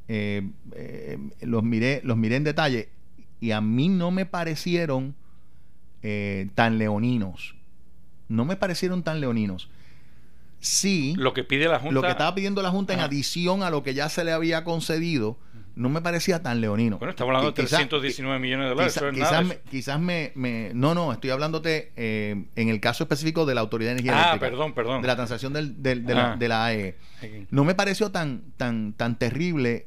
los miré en detalle, y a mí no me parecieron tan leoninos. No me parecieron tan leoninos. Sí, lo que pide la Junta, lo que estaba pidiendo la Junta en adición a lo que ya se le había concedido, no me parecía tan leonino. Bueno, estamos hablando de 319 millones de dólares. No, estoy hablándote en el caso específico de la Autoridad de Energía Eléctrica. Perdón. De la transacción de la AEE. No me pareció tan terrible,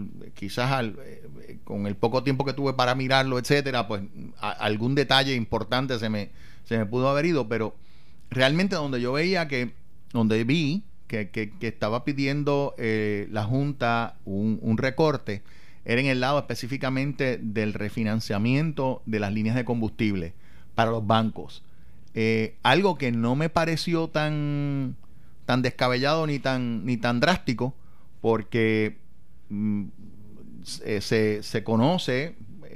con el poco tiempo que tuve para mirarlo, etcétera, pues algún detalle importante se me pudo haber ido, pero realmente donde vi que estaba pidiendo la Junta un recorte, era en el lado específicamente del refinanciamiento de las líneas de combustible para los bancos. Algo que no me pareció tan descabellado ni tan drástico, porque se conoce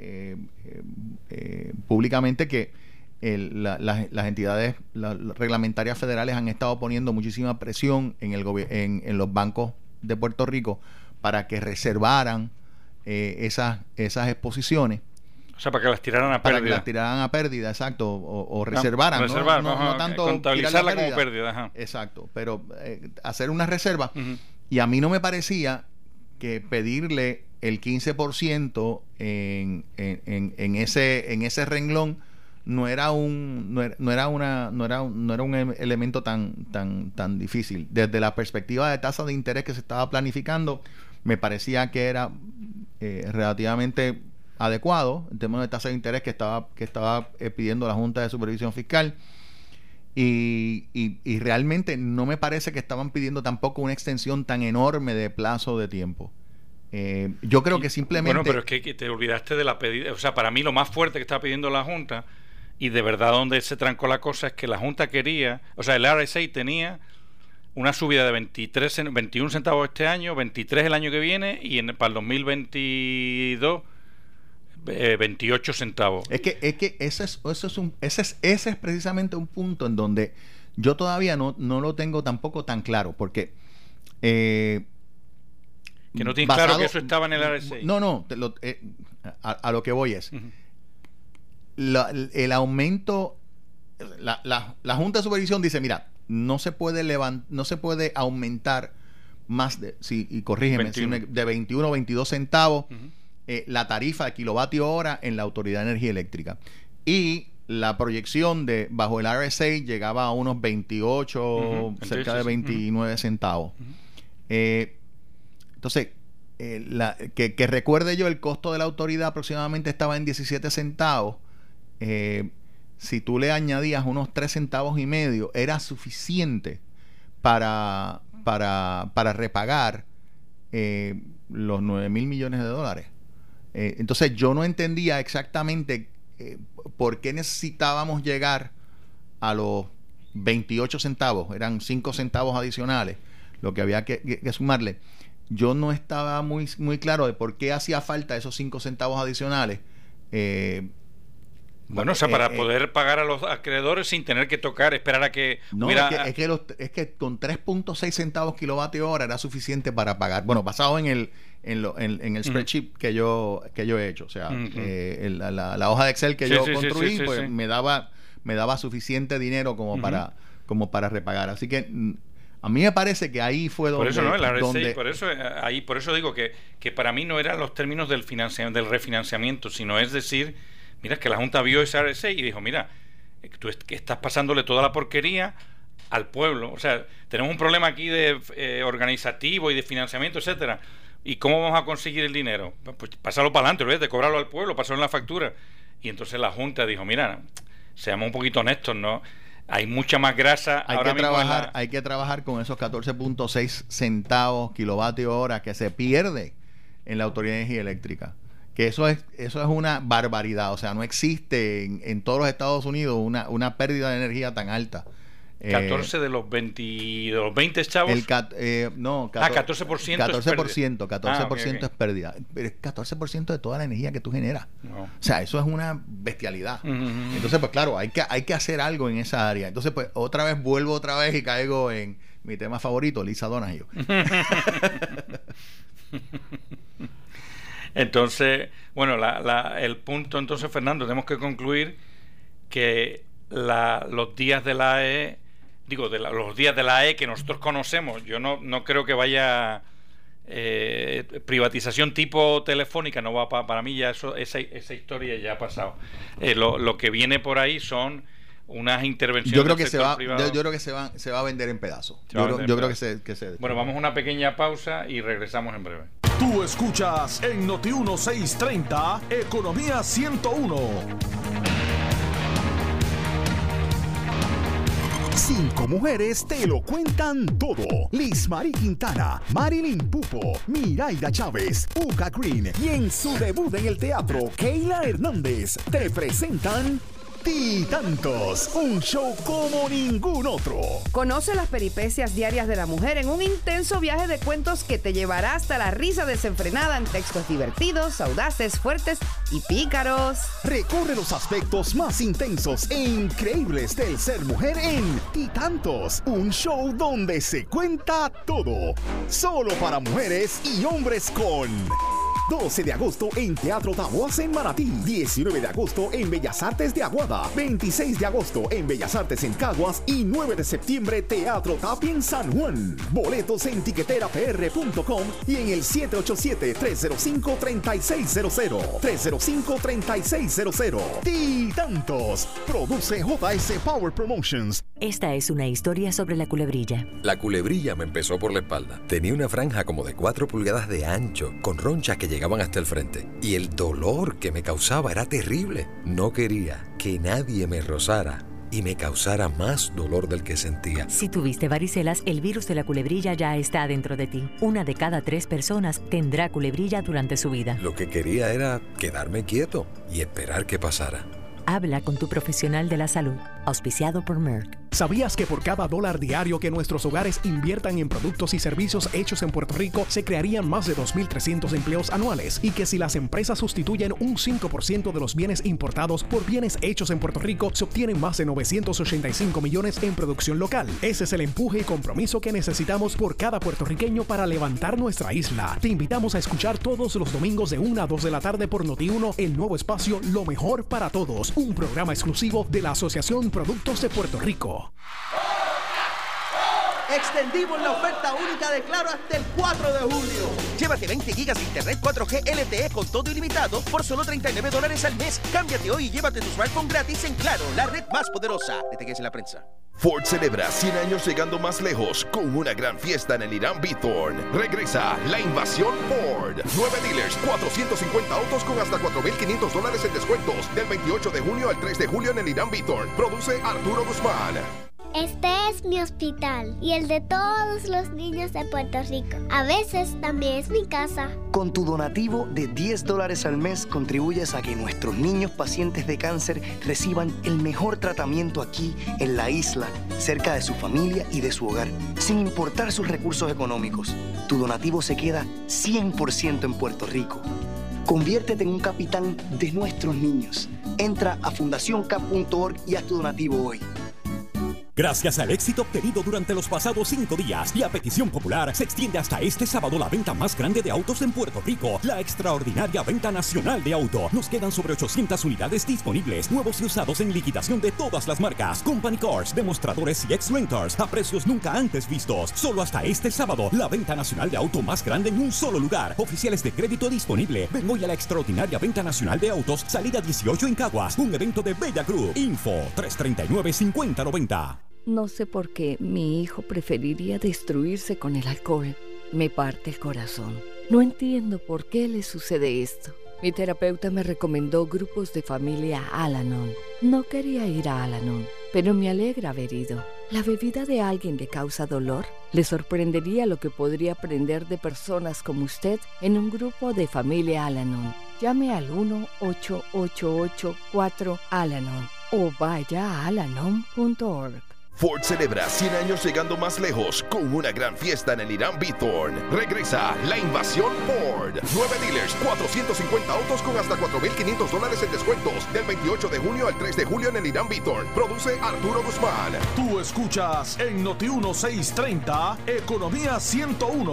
públicamente que las entidades reglamentarias federales han estado poniendo muchísima presión en los bancos de Puerto Rico para que reservaran esas exposiciones. O sea, para que las tiraran a pérdida. Para que las tiraran a pérdida, exacto. O reservaran. No tanto contabilizarla como pérdida. Ajá. Exacto. Pero hacer una reserva. Y a mí no me parecía que pedirle el 15% en ese renglón no era un elemento tan difícil. Desde la perspectiva de tasa de interés que se estaba planificando, me parecía que era relativamente adecuado en términos de tasa de interés que estaba pidiendo la Junta de Supervisión Fiscal. Y realmente no me parece que estaban pidiendo tampoco una extensión tan enorme de plazo de tiempo. Yo creo que simplemente... Bueno, pero es que te olvidaste de la pedida. O sea, para mí lo más fuerte que estaba pidiendo la Junta, y de verdad donde se trancó la cosa, es que la Junta quería... O sea, el RSA tenía una subida de 21 centavos este año, 23 el año que viene, y para el 2022... 28 centavos. Es que ese es precisamente un punto en donde yo todavía no lo tengo tampoco tan claro, porque que no tiene claro que eso estaba en el RSA. No, a lo que voy es el aumento. La Junta de Supervisión dice, mira, no se puede aumentar más de, y corrígeme, de 21 o 22 centavos la tarifa de kilovatio hora en la Autoridad de Energía Eléctrica. Y la proyección de bajo el RSA llegaba a unos 28, cerca de 29 centavos. Entonces, que recuerde yo, el costo de la autoridad aproximadamente estaba en 17 centavos. Si tú le añadías unos 3 centavos y medio, era suficiente para repagar los 9 mil millones de dólares. Entonces yo no entendía exactamente por qué necesitábamos llegar a los 28 centavos, eran 5 centavos adicionales lo que había que sumarle. Yo no estaba muy claro de por qué hacía falta esos 5 centavos adicionales. Bueno, o sea, para poder pagar a los acreedores sin tener que esperar a que... No, es que con 3.6 centavos kilovatio hora era suficiente para pagar. Bueno, basado en el spreadsheet que yo he hecho. O sea, la hoja de Excel que yo construí, pues me daba suficiente dinero como para repagar. Así que a mí me parece que ahí fue donde... Por eso, ¿no? El RSA, por eso digo que para mí no eran los términos del refinanciamiento, sino es decir... Mira, es que la Junta vio ese RSA y dijo, mira, tú estás pasándole toda la porquería al pueblo. O sea, tenemos un problema aquí de organizativo y de financiamiento, etcétera. ¿Y cómo vamos a conseguir el dinero? Pues pasarlo para adelante, ¿ves? De cobrarlo al pueblo, pasarlo en la factura. Y entonces la Junta dijo, mira, seamos un poquito honestos, ¿no? Hay mucha más grasa. Hay que trabajar con esos 14.6 centavos kilovatio hora que se pierde en la Autoridad de Energía Eléctrica. Que eso es una barbaridad. O sea, no existe en todos los Estados Unidos una pérdida de energía tan alta. 14 de los 20 chavos. 14%. 14% es pérdida. Pero es 14% de toda la energía que tú generas. No. O sea, eso es una bestialidad. Entonces, pues claro, hay que hacer algo en esa área. Entonces, pues vuelvo y caigo en mi tema favorito, Lisa Donahue. Entonces, bueno, el punto, entonces, Fernando, tenemos que concluir que los días de la AE, los días de la AE que nosotros conocemos, yo no creo que vaya privatización tipo telefónica, no va para mí ya esa historia ya ha pasado. Lo que viene por ahí son unas intervenciones. Yo creo que se va a vender en pedazos. Yo creo que se Bueno, vamos a una pequeña pausa y regresamos en breve. Tú escuchas en Noti1 630 Economía 101. 5 mujeres te lo cuentan todo. Lismari Quintana, Marilyn Pupo, Miraida Chávez, Uka Green y en su debut en el teatro, Keila Hernández, te presentan Titantos, un show como ningún otro. Conoce las peripecias diarias de la mujer en un intenso viaje de cuentos que te llevará hasta la risa desenfrenada en textos divertidos, audaces, fuertes y pícaros. Recorre los aspectos más intensos e increíbles del ser mujer en Titantos, un show donde se cuenta todo. Solo para mujeres y hombres con 12 de agosto en Teatro Taboas en Manatí, 19 de agosto en Bellas Artes de Aguada, 26 de agosto en Bellas Artes en Caguas y 9 de septiembre Teatro Tapia en San Juan. Boletos en tiqueterapr.com y en el 787-305-3600. 305-3600. Titantos. Produce JS Power Promotions. Esta es una historia sobre la culebrilla. La culebrilla me empezó por la espalda. Tenía una franja como de 4 pulgadas de ancho, con ronchas que llegaban hasta el frente. Y el dolor que me causaba era terrible. No quería que nadie me rozara y me causara más dolor del que sentía. Si tuviste varicelas, el virus de la culebrilla ya está dentro de ti. 1 de cada 3 personas tendrá culebrilla durante su vida. Lo que quería era quedarme quieto y esperar que pasara. Habla con tu profesional de la salud. Auspiciado por Merck. ¿Sabías que por cada $1 diario que nuestros hogares inviertan en productos y servicios hechos en Puerto Rico, se crearían más de 2.300 empleos anuales? Y que si las empresas sustituyen un 5% de los bienes importados por bienes hechos en Puerto Rico, se obtienen más de 985 millones en producción local. Ese es el empuje y compromiso que necesitamos por cada puertorriqueño para levantar nuestra isla. Te invitamos a escuchar todos los domingos de 1 a 2 de la tarde por Noti1 el nuevo espacio Lo Mejor para Todos, un programa exclusivo de la Asociación Productos de Puerto Rico. Extendimos la oferta única de Claro hasta el 4 de julio. Llévate 20 gigas de internet 4G LTE con todo ilimitado por solo $39 al mes. Cámbiate hoy y llévate tu smartphone gratis en Claro, la red más poderosa. Detalles en la prensa. Ford celebra 100 años llegando más lejos con una gran fiesta en el Irán Bithorn. Regresa la invasión Ford. 9 dealers, 450 autos con hasta $4,500 en descuentos. Del 28 de junio al 3 de julio en el Irán Bithorn. Produce Arturo Guzmán. Este es mi hospital y el de todos los niños de Puerto Rico. A veces también es mi casa. Con tu donativo de $10 al mes contribuyes a que nuestros niños pacientes de cáncer reciban el mejor tratamiento aquí en la isla, cerca de su familia y de su hogar, sin importar sus recursos económicos. Tu donativo se queda 100% en Puerto Rico. Conviértete en un capitán de nuestros niños. Entra a fundacioncap.org y haz tu donativo hoy. Gracias al éxito obtenido durante los pasados 5 días y a petición popular, se extiende hasta este sábado la venta más grande de autos en Puerto Rico, la extraordinaria venta nacional de auto. Nos quedan sobre 800 unidades disponibles, nuevos y usados en liquidación de todas las marcas, Company Cars, demostradores y ex-renters, a precios nunca antes vistos. Solo hasta este sábado, la venta nacional de auto más grande en un solo lugar. Oficiales de crédito disponible. Ven hoy a la extraordinaria venta nacional de autos, salida 18 en Caguas, un evento de Bella Group. Info 339-5090. No sé por qué mi hijo preferiría destruirse con el alcohol. Me parte el corazón. No entiendo por qué le sucede esto. Mi terapeuta me recomendó grupos de familia Al-Anon. No quería ir a Al-Anon, pero me alegra haber ido. ¿La bebida de alguien le causa dolor? Le sorprendería lo que podría aprender de personas como usted en un grupo de familia Al-Anon. Llame al 1-888-4-ALANON o vaya a alanon.org. Ford celebra 100 años llegando más lejos con una gran fiesta en el Irán Bithorn. Regresa la invasión Ford. 9 dealers, 450 autos con hasta $4,500 en descuentos. Del 28 de junio al 3 de julio en el Irán Bithorn. Produce Arturo Guzmán. Tú escuchas en Noti1 630 Economía 101.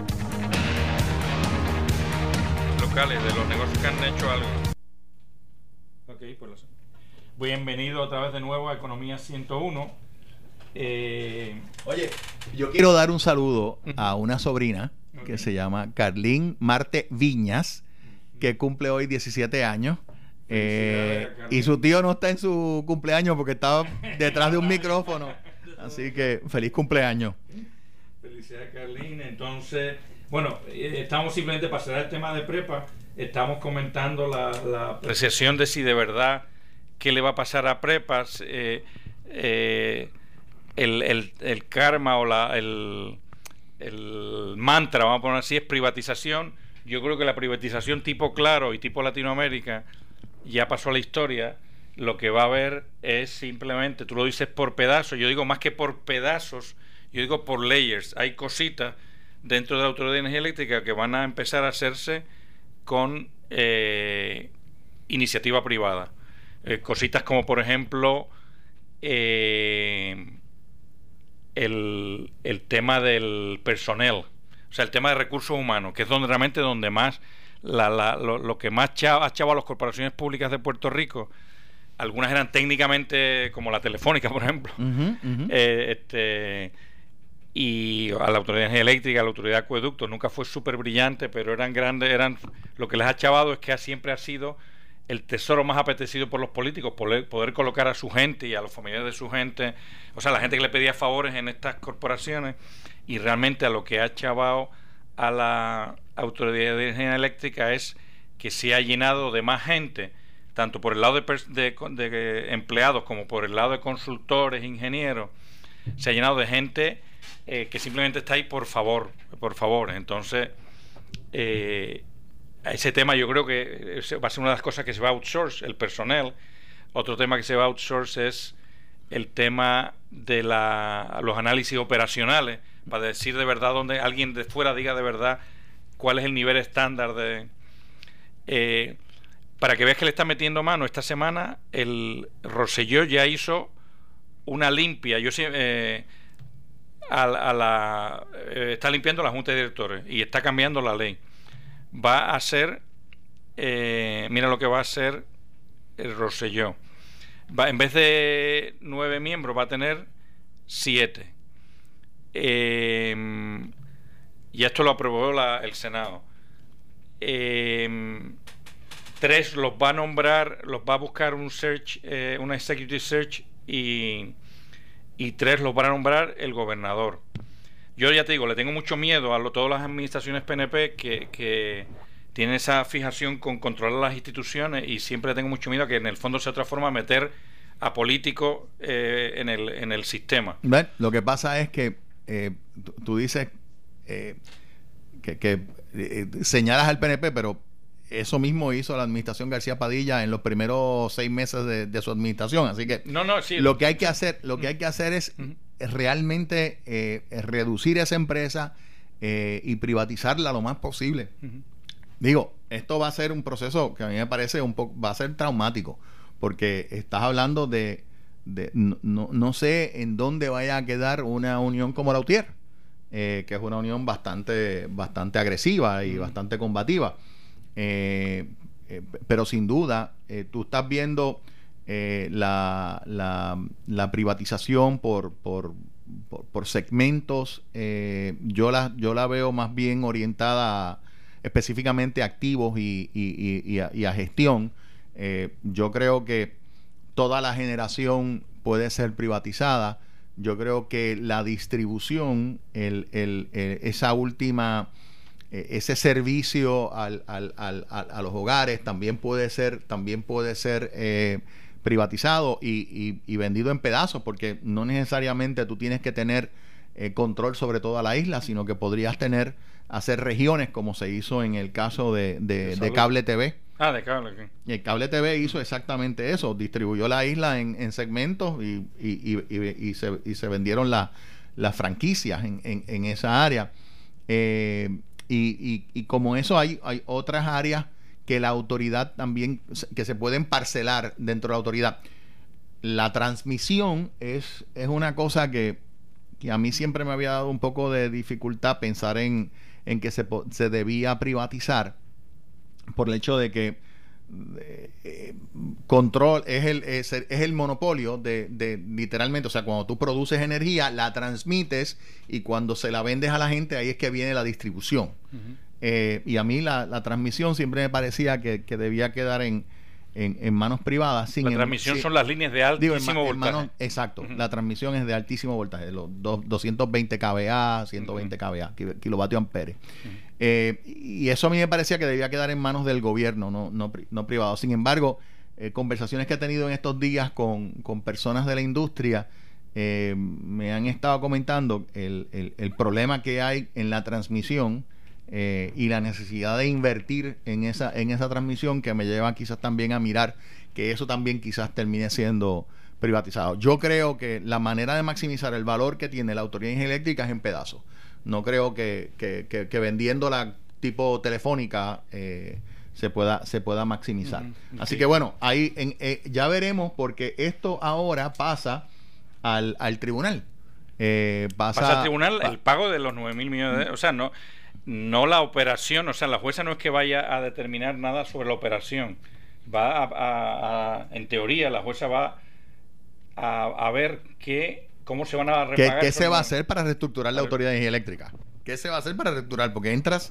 Locales de los negocios que han hecho algo. Ok, pues lo sé. Bienvenido otra vez de nuevo a Economía 101. Oye, yo quiero dar un saludo a una sobrina que se llama Carlín Marte Viñas, que cumple hoy 17 años. Y su tío no está en su cumpleaños porque estaba detrás de un micrófono. Así que feliz cumpleaños. Felicidades, Carlín. Entonces, bueno, estamos simplemente para cerrar el tema de prepa. Estamos comentando la apreciación de si de verdad qué le va a pasar a prepas. El karma o el mantra, vamos a poner así, es privatización. Yo creo que la privatización tipo Claro y tipo Latinoamérica ya pasó a la historia. Lo que va a haber es simplemente, tú lo dices por pedazos, yo digo más que por pedazos, yo digo por layers. Hay cositas dentro de la Autoridad de Energía Eléctrica que van a empezar a hacerse con iniciativa privada. Cositas como, por ejemplo, el tema del personal, o sea, el tema de recursos humanos, que es donde realmente donde más lo que más ha echado a las corporaciones públicas de Puerto Rico, algunas eran técnicamente, como la Telefónica, por ejemplo, y a la Autoridad de Energía Eléctrica, a la Autoridad de Acueductos, nunca fue súper brillante, pero eran grandes, lo que les ha chavado es que siempre ha sido el tesoro más apetecido por los políticos, poder colocar a su gente y a los familiares de su gente, o sea, la gente que le pedía favores en estas corporaciones, y realmente a lo que ha chavado a la Autoridad de Energía Eléctrica es que se ha llenado de más gente, tanto por el lado de empleados como por el lado de consultores, ingenieros, se ha llenado de gente que simplemente está ahí por favor. Entonces, ese tema yo creo que va a ser una de las cosas que se va a outsource, el personal. Otro tema que se va a outsource es el tema de los análisis operacionales, para decir de verdad, donde alguien de fuera diga de verdad cuál es el nivel estándar de... para que veas que le está metiendo mano. Esta semana el Rosselló ya hizo una limpia. Está limpiando la Junta de Directores y está cambiando la ley. Va a hacer, mira lo que va a hacer el Rosselló. En vez de 9 miembros va a tener 7. Y esto lo aprobó el Senado. 3 los va a nombrar, los va a buscar un search, una executive search, y 3 los va a nombrar el gobernador. Yo ya te digo, le tengo mucho miedo a todas las administraciones PNP que tienen esa fijación con controlar las instituciones, y siempre le tengo mucho miedo a que en el fondo sea otra forma de meter a políticos en el sistema. ¿Ven? Lo que pasa es que tú dices que señalas al PNP, pero eso mismo hizo la administración García Padilla en los primeros 6 meses de su administración. Así que sí, lo que hay que hacer es realmente reducir esa empresa y privatizarla lo más posible. Digo, esto va a ser un proceso que a mí me parece va a ser traumático, porque estás hablando de no sé en dónde vaya a quedar una unión como la UTIER, que es una unión bastante agresiva y bastante combativa. Pero sin duda tú estás viendo la privatización por segmentos. Yo la veo más bien orientada específicamente a activos y a gestión. Yo creo que toda la generación puede ser privatizada. Yo creo que la distribución, esa última, ese servicio a los hogares también puede ser privatizado y vendido en pedazos, porque no necesariamente tú tienes que tener control sobre toda la isla, sino que podrías hacer regiones, como se hizo en el caso de Cable TV. De Cable. Okay. Y el Cable TV hizo exactamente eso, distribuyó la isla en segmentos y se vendieron las franquicias en esa área. Y como eso hay otras áreas que la autoridad también, que se pueden parcelar dentro de la autoridad. La transmisión es una cosa que a mí siempre me había dado un poco de dificultad pensar en que se debía privatizar, por el hecho de que control es el monopolio de literalmente, o sea, cuando tú produces energía, la transmites, y cuando se la vendes a la gente, ahí es que viene la distribución. Y a mí la transmisión siempre me parecía que debía quedar en manos privadas. La transmisión son las líneas de altísimo voltaje. Exacto, la transmisión es de altísimo voltaje, los 220 kVA, 120 kVA, kilovatio amperes. Y eso a mí me parecía que debía quedar en manos del gobierno, no privado. Sin embargo, conversaciones que he tenido en estos días con personas de la industria me han estado comentando el problema que hay en la transmisión, y la necesidad de invertir en esa transmisión, que me lleva quizás también a mirar que eso también quizás termine siendo privatizado. Yo creo que la manera de maximizar el valor que tiene la Autoridad de Energía Eléctrica es en pedazos. No creo que vendiéndola tipo telefónica se pueda maximizar. Así que bueno, ahí ya veremos, porque esto ahora pasa al tribunal. Pasa al tribunal el pago de los 9,000 millones de... O sea, no... no la operación, o sea, la jueza no es que vaya a determinar nada sobre la operación, en teoría la jueza va a ver cómo se van a repagar. ¿Qué se va a hacer para reestructurar la Autoridad de Energía Eléctrica? ¿Qué se va a hacer para reestructurar? Porque entras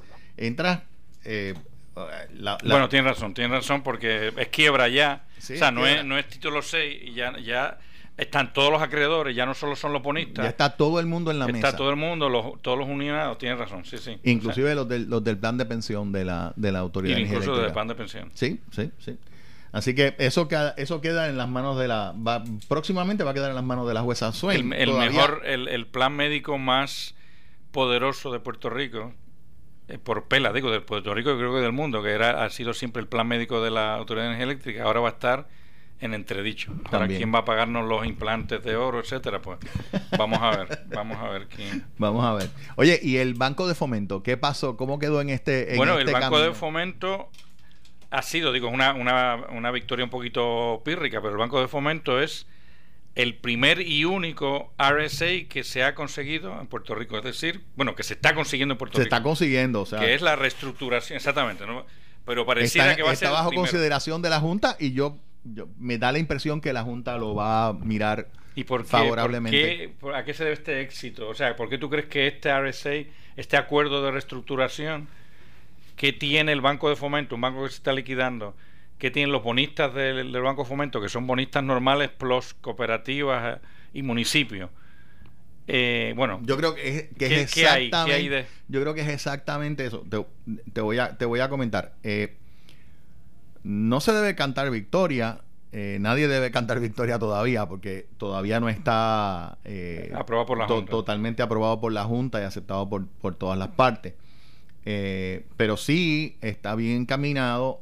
bueno, tienes razón, porque es quiebra ya, sí, o sea, no es título 6 y ya están todos los acreedores, ya no solo son los bonistas. Ya está todo el mundo en la mesa. Está todo el mundo, todos los unionados, tienes razón, sí. Inclusive los del plan de pensión de la Autoridad de Energía Eléctrica. Incluso del plan de pensión. Sí. Así que eso queda en las manos próximamente va a quedar en las manos de la jueza Swain. El plan médico más poderoso de Puerto Rico, por pela, de Puerto Rico, yo creo que del mundo, que ha sido siempre el plan médico de la Autoridad de Energía Eléctrica, ahora va a estar en entredicho. Ahora, ¿quién va a pagarnos los implantes de oro, etcétera? Pues vamos a ver quién. Vamos a ver. Oye, ¿y el Banco de Fomento? ¿Qué pasó? ¿Cómo quedó en este el Banco de Fomento ha sido, una victoria un poquito pírrica, pero el Banco de Fomento es el primer y único RSA que se ha conseguido en Puerto Rico, es decir, que se está consiguiendo en Puerto Rico. Se está consiguiendo, o sea, que es la reestructuración, exactamente, ¿no? Pero pareciera que va a ser está bajo consideración de la Junta y yo me da la impresión que la Junta lo va a mirar favorablemente. ¿A qué se debe este éxito? O sea, ¿por qué tú crees que este RSA, este acuerdo de reestructuración que tiene el Banco de Fomento, un banco que se está liquidando, que tienen los bonistas del Banco de Fomento, que son bonistas normales plus cooperativas y municipios? Yo creo que es exactamente. Yo creo que es exactamente eso. Te voy a comentar. No se debe cantar victoria. Nadie debe cantar victoria todavía, porque todavía no está aprobado por la Junta. Totalmente aprobado por la Junta y aceptado por todas las partes. Pero sí está bien encaminado.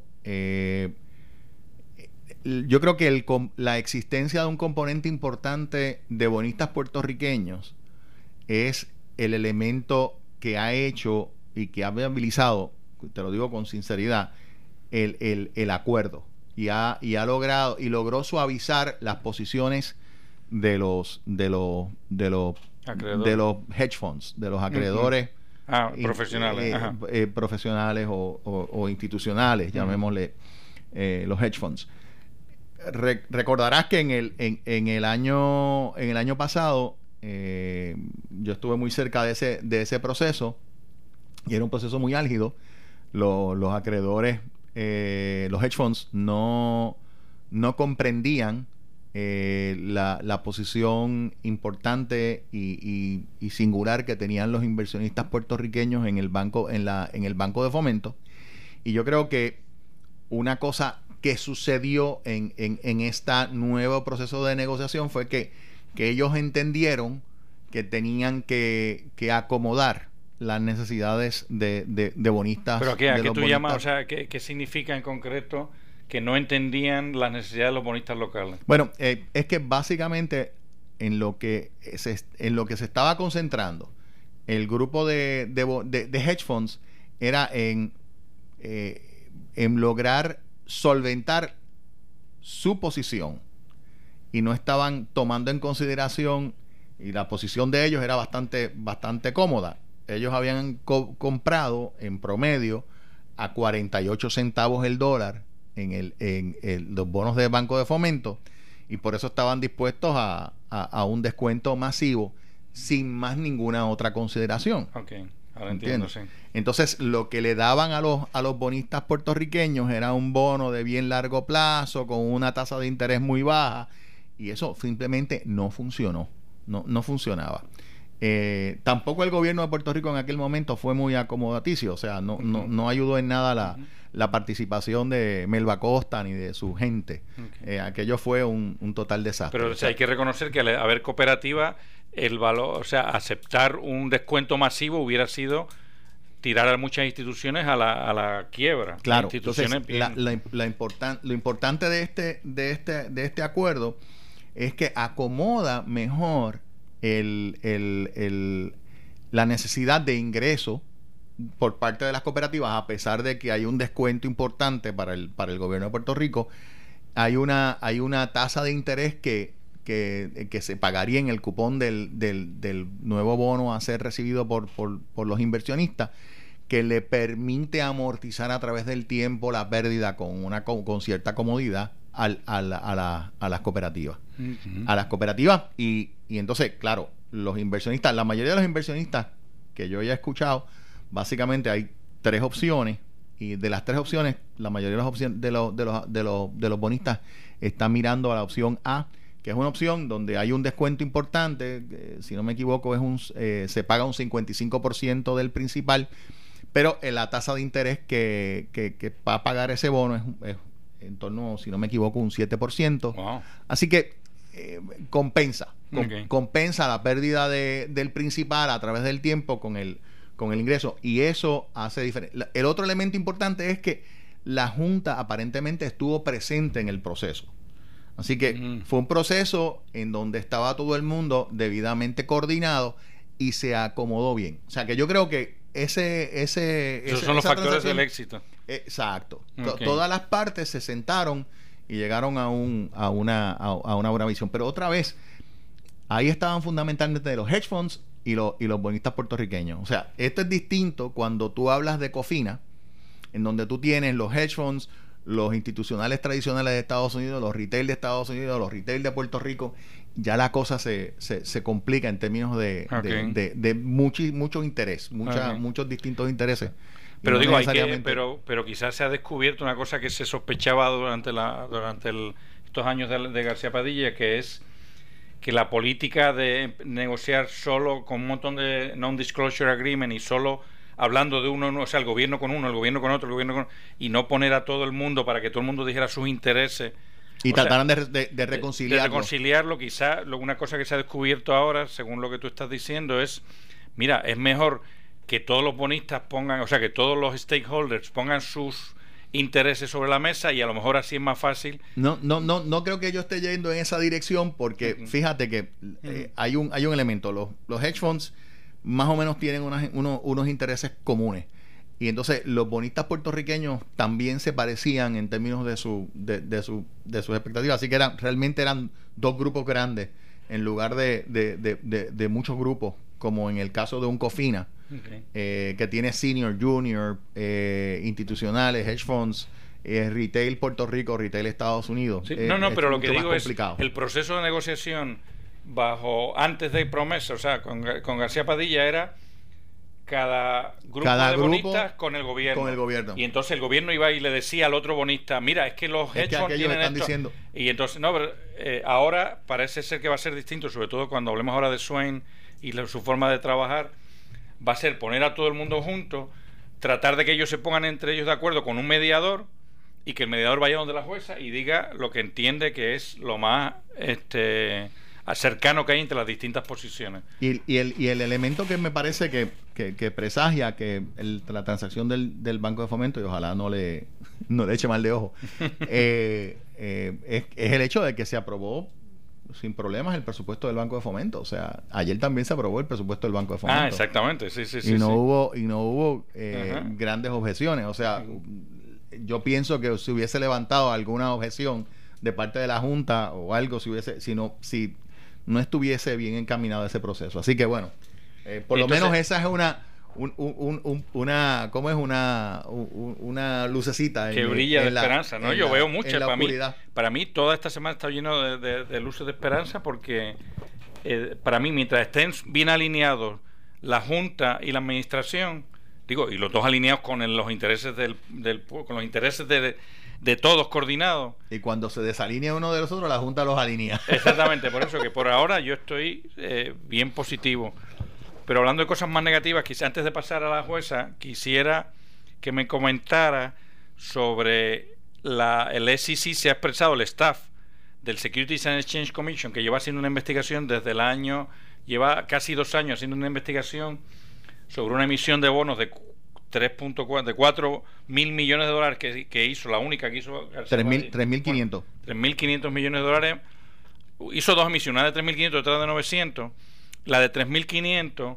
Yo creo que la existencia de un componente importante de bonistas puertorriqueños es el elemento que ha hecho y que ha viabilizado, te lo digo con sinceridad, el acuerdo, y logró suavizar las posiciones de los hedge funds, de los acreedores profesionales, profesionales o institucionales, llamémosle los hedge funds. Recordarás que en el año pasado yo estuve muy cerca de ese proceso, y era un proceso muy álgido. Los acreedores, los hedge funds no comprendían la posición importante y singular que tenían los inversionistas puertorriqueños en el banco de Fomento. Y yo creo que una cosa que sucedió en este nuevo proceso de negociación fue que ellos entendieron que tenían que acomodar las necesidades de bonistas. ¿Pero a qué tú llamas? O sea, ¿qué significa en concreto que no entendían las necesidades de los bonistas locales? Bueno, es que básicamente en lo que se estaba concentrando el grupo de hedge funds era en lograr solventar su posición, y no estaban tomando en consideración, y la posición de ellos era bastante cómoda. Ellos habían comprado en promedio a 48 centavos el dólar en los bonos de Banco de Fomento, y por eso estaban dispuestos a un descuento masivo sin más ninguna otra consideración. Okay. Ahora entiendo, sí. Entonces, lo que le daban a los bonistas puertorriqueños era un bono de bien largo plazo con una tasa de interés muy baja, y eso simplemente no funcionó, no funcionaba. Tampoco el gobierno de Puerto Rico en aquel momento fue muy acomodaticio, o sea, no ayudó en nada la participación de Melba Costa ni de su gente. Aquello fue un total desastre. Pero hay que reconocer que al haber cooperativa, el valor, o sea, aceptar un descuento masivo hubiera sido tirar a muchas instituciones a la quiebra. Claro. Entonces, lo importante de este acuerdo es que acomoda mejor la necesidad de ingreso por parte de las cooperativas, a pesar de que hay un descuento importante para el gobierno de Puerto Rico. Hay una tasa de interés que se pagaría en el cupón del nuevo bono a ser recibido por los inversionistas, que le permite amortizar a través del tiempo la pérdida con cierta comodidad a las cooperativas. Uh-huh. A las cooperativas y entonces, claro, los inversionistas, la mayoría de los inversionistas que yo ya he escuchado, básicamente hay 3 opciones, y de las 3 opciones, la mayoría de las opciones de los bonistas están mirando a la opción A, que es una opción donde hay un descuento importante, si no me equivoco se paga un 55% del principal, pero la tasa de interés que va a pagar ese bono es en torno, si no me equivoco, un 7%. Wow. Así que compensa la pérdida del principal a través del tiempo con el ingreso, y eso hace diferencia. El otro elemento importante es que la Junta aparentemente estuvo presente en el proceso. Así que fue un proceso en donde estaba todo el mundo debidamente coordinado y se acomodó bien. O sea que yo creo que esos son los factores del éxito. Exacto. Okay. Todas las partes se sentaron y llegaron a una buena visión. Pero otra vez, ahí estaban fundamentalmente los hedge funds y los bonistas puertorriqueños. O sea, esto es distinto cuando tú hablas de COFINA, en donde tú tienes los hedge funds, los institucionales tradicionales de Estados Unidos, los retail de Estados Unidos, los retail de Puerto Rico. Ya la cosa se complica en términos de mucho interés, muchos distintos intereses. Pero digo, pero quizás se ha descubierto una cosa que se sospechaba durante estos años de García Padilla, que es que la política de negociar solo con un montón de non-disclosure agreement y solo hablando de uno, o sea, el gobierno con uno, el gobierno con otro, y no poner a todo el mundo para que todo el mundo dijera sus intereses. Y trataran de reconciliarlo. De reconciliarlo, quizá una cosa que se ha descubierto ahora, según lo que tú estás diciendo, es, mira, es mejor que todos los bonistas pongan, o sea, que todos los stakeholders pongan sus intereses sobre la mesa, y a lo mejor así es más fácil. No creo que yo esté yendo en esa dirección, porque fíjate que hay un elemento. Los hedge funds más o menos tienen unos intereses comunes, y entonces los bonistas puertorriqueños también se parecían en términos de sus expectativas, así que realmente eran 2 grupos grandes en lugar de muchos grupos, como en el caso de un COFINA, que tiene senior, junior, institucionales, hedge funds, retail Puerto Rico, retail Estados Unidos. Sí, pero lo que digo es el proceso de negociación antes de promesa, o sea, con García Padilla era cada grupo de bonistas con el gobierno. Y entonces el gobierno iba y le decía al otro bonista, mira, es que los hedge funds tienen esto. Diciendo. Y entonces, pero ahora parece ser que va a ser distinto, sobre todo cuando hablemos ahora de Swain y su forma de trabajar, va a ser poner a todo el mundo junto, tratar de que ellos se pongan entre ellos de acuerdo con un mediador, y que el mediador vaya donde la jueza y diga lo que entiende que es lo más cercano que hay entre las distintas posiciones. Y el elemento que me parece que presagia que la transacción del Banco de Fomento, y ojalá no le eche mal de ojo, es el hecho de que se aprobó sin problemas el presupuesto del Banco de Fomento. O sea, ayer también se aprobó el presupuesto del Banco de Fomento. Exactamente, sí. Y no hubo grandes objeciones. O sea, yo pienso que si hubiese levantado alguna objeción de parte de la Junta o algo, si no estuviese bien encaminado ese proceso. Así que bueno, por lo menos esa es una lucecita que brilla de esperanza, ¿no? Yo veo muchas. Para mí toda esta semana está lleno de luces de esperanza, porque para mí, mientras estén bien alineados la Junta y la Administración, y los dos alineados con los intereses con los intereses de todos coordinados. Y cuando se desalinea uno de los otros, la Junta los alinea. Exactamente, por eso que por ahora yo estoy bien positivo. Pero hablando de cosas más negativas, quizás antes de pasar a la jueza, quisiera que me comentara sobre el SEC. Se ha expresado, el staff del Securities and Exchange Commission, que lleva haciendo una investigación lleva casi 2 años haciendo una investigación sobre una emisión de bonos de 4 mil millones de dólares que hizo, la única que hizo 3.500. 3.500 millones de dólares. Hizo 2 emisiones, una de 3.500 y otra de 900. La de 3.500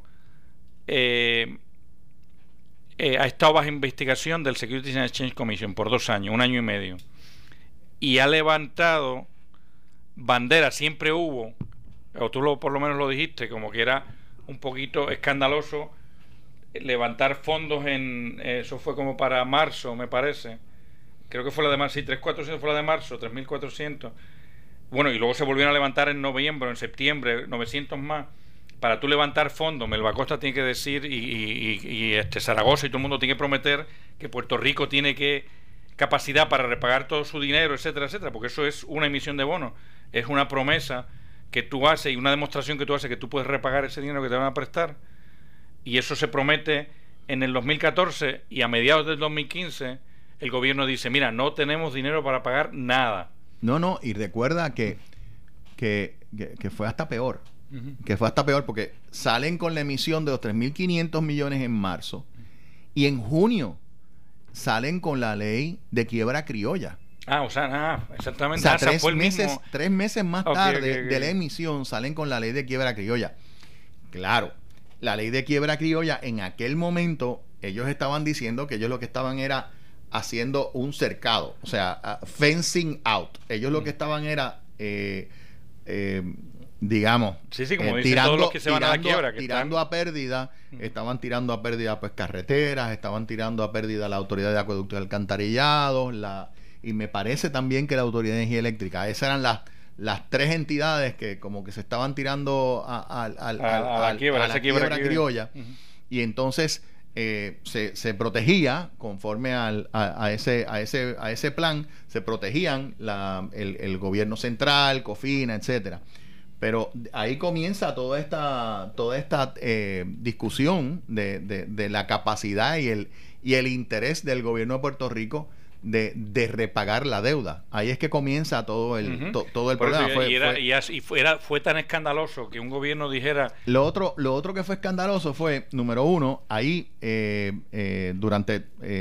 ha estado bajo investigación del Securities and Exchange Commission por 2 años, 1 año y medio, y ha levantado bandera. Siempre hubo, o tú por lo menos lo dijiste, como que era un poquito escandaloso levantar fondos eso fue como para marzo, me parece. Creo que fue la de marzo, sí, 3.400 fue la de marzo, 3.400. Bueno, y luego se volvieron a levantar en noviembre, en septiembre, 900 más. Para tú levantar fondos, Melba Costa tiene que decir, y Zaragoza y todo el mundo tiene que prometer que Puerto Rico tiene capacidad para repagar todo su dinero, etcétera, etcétera, porque eso es una emisión de bonos, es una promesa que tú haces y una demostración que tú haces que tú puedes repagar ese dinero que te van a prestar, y eso se promete en el 2014, y a mediados del 2015 el gobierno dice, mira, no tenemos dinero para pagar nada. No, y recuerda que fue hasta peor. Que fue hasta peor porque salen con la emisión de los 3.500 millones en marzo y en junio salen con la ley de quiebra criolla. Exactamente. O sea, 3 meses más tarde de la emisión salen con la ley de quiebra criolla. Claro, la ley de quiebra criolla en aquel momento ellos estaban diciendo que ellos lo que estaban era haciendo un cercado, o sea, fencing out. Ellos lo que estaban era digamos, como dicen todos los que se van a la quiebra, tirando a pérdida, estaban tirando a pérdida pues carreteras, estaban tirando a pérdida la Autoridad de Acueducto y Alcantarillado, y me parece también que la Autoridad de Energía Eléctrica. Esas eran las 3 entidades que como que se estaban tirando a la quiebra criolla. Y entonces se protegía conforme a ese plan, se protegían el gobierno central, COFINA, etcétera. Pero ahí comienza toda esta discusión de la capacidad y el interés del gobierno de Puerto Rico de repagar la deuda. Ahí es que comienza todo el problema. Fue tan escandaloso que un gobierno dijera... Lo otro que fue escandaloso fue, número uno, ahí durante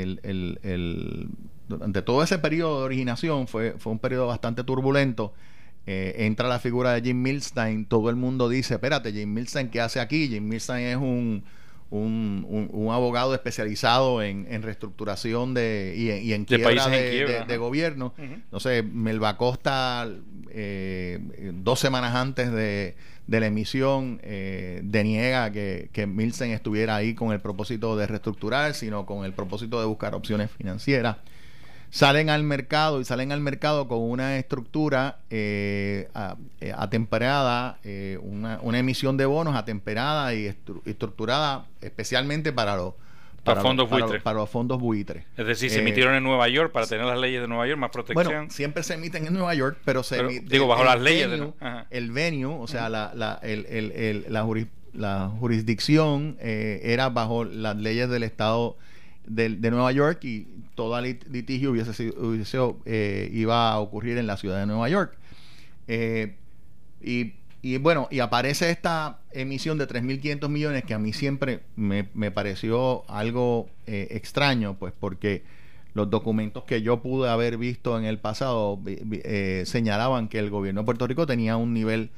todo ese periodo de originación fue un periodo bastante turbulento. Entra la figura de Jim Milstein. Todo el mundo dice, espérate, Jim Milstein, ¿qué hace aquí? Jim Milstein es un abogado especializado en reestructuración y en quiebra de gobierno. Entonces, Melba Costa, 2 semanas antes de la emisión, deniega que Milstein estuviera ahí con el propósito de reestructurar, sino con el propósito de buscar opciones financieras. Salen al mercado con una estructura atemperada, una emisión de bonos atemperada y estructurada especialmente para los fondos buitres. Es decir, se emitieron en Nueva York para tener las leyes de Nueva York, más protección. Bueno, siempre se emiten en Nueva York, pero bajo las leyes el venue, o sea, la jurisdicción era bajo las leyes del estado de Nueva York, y toda litigio iba a ocurrir en la ciudad de Nueva York. Y aparece esta emisión de 3.500 millones que a mí siempre me pareció algo extraño, pues porque los documentos que yo pude haber visto en el pasado señalaban que el gobierno de Puerto Rico tenía un nivel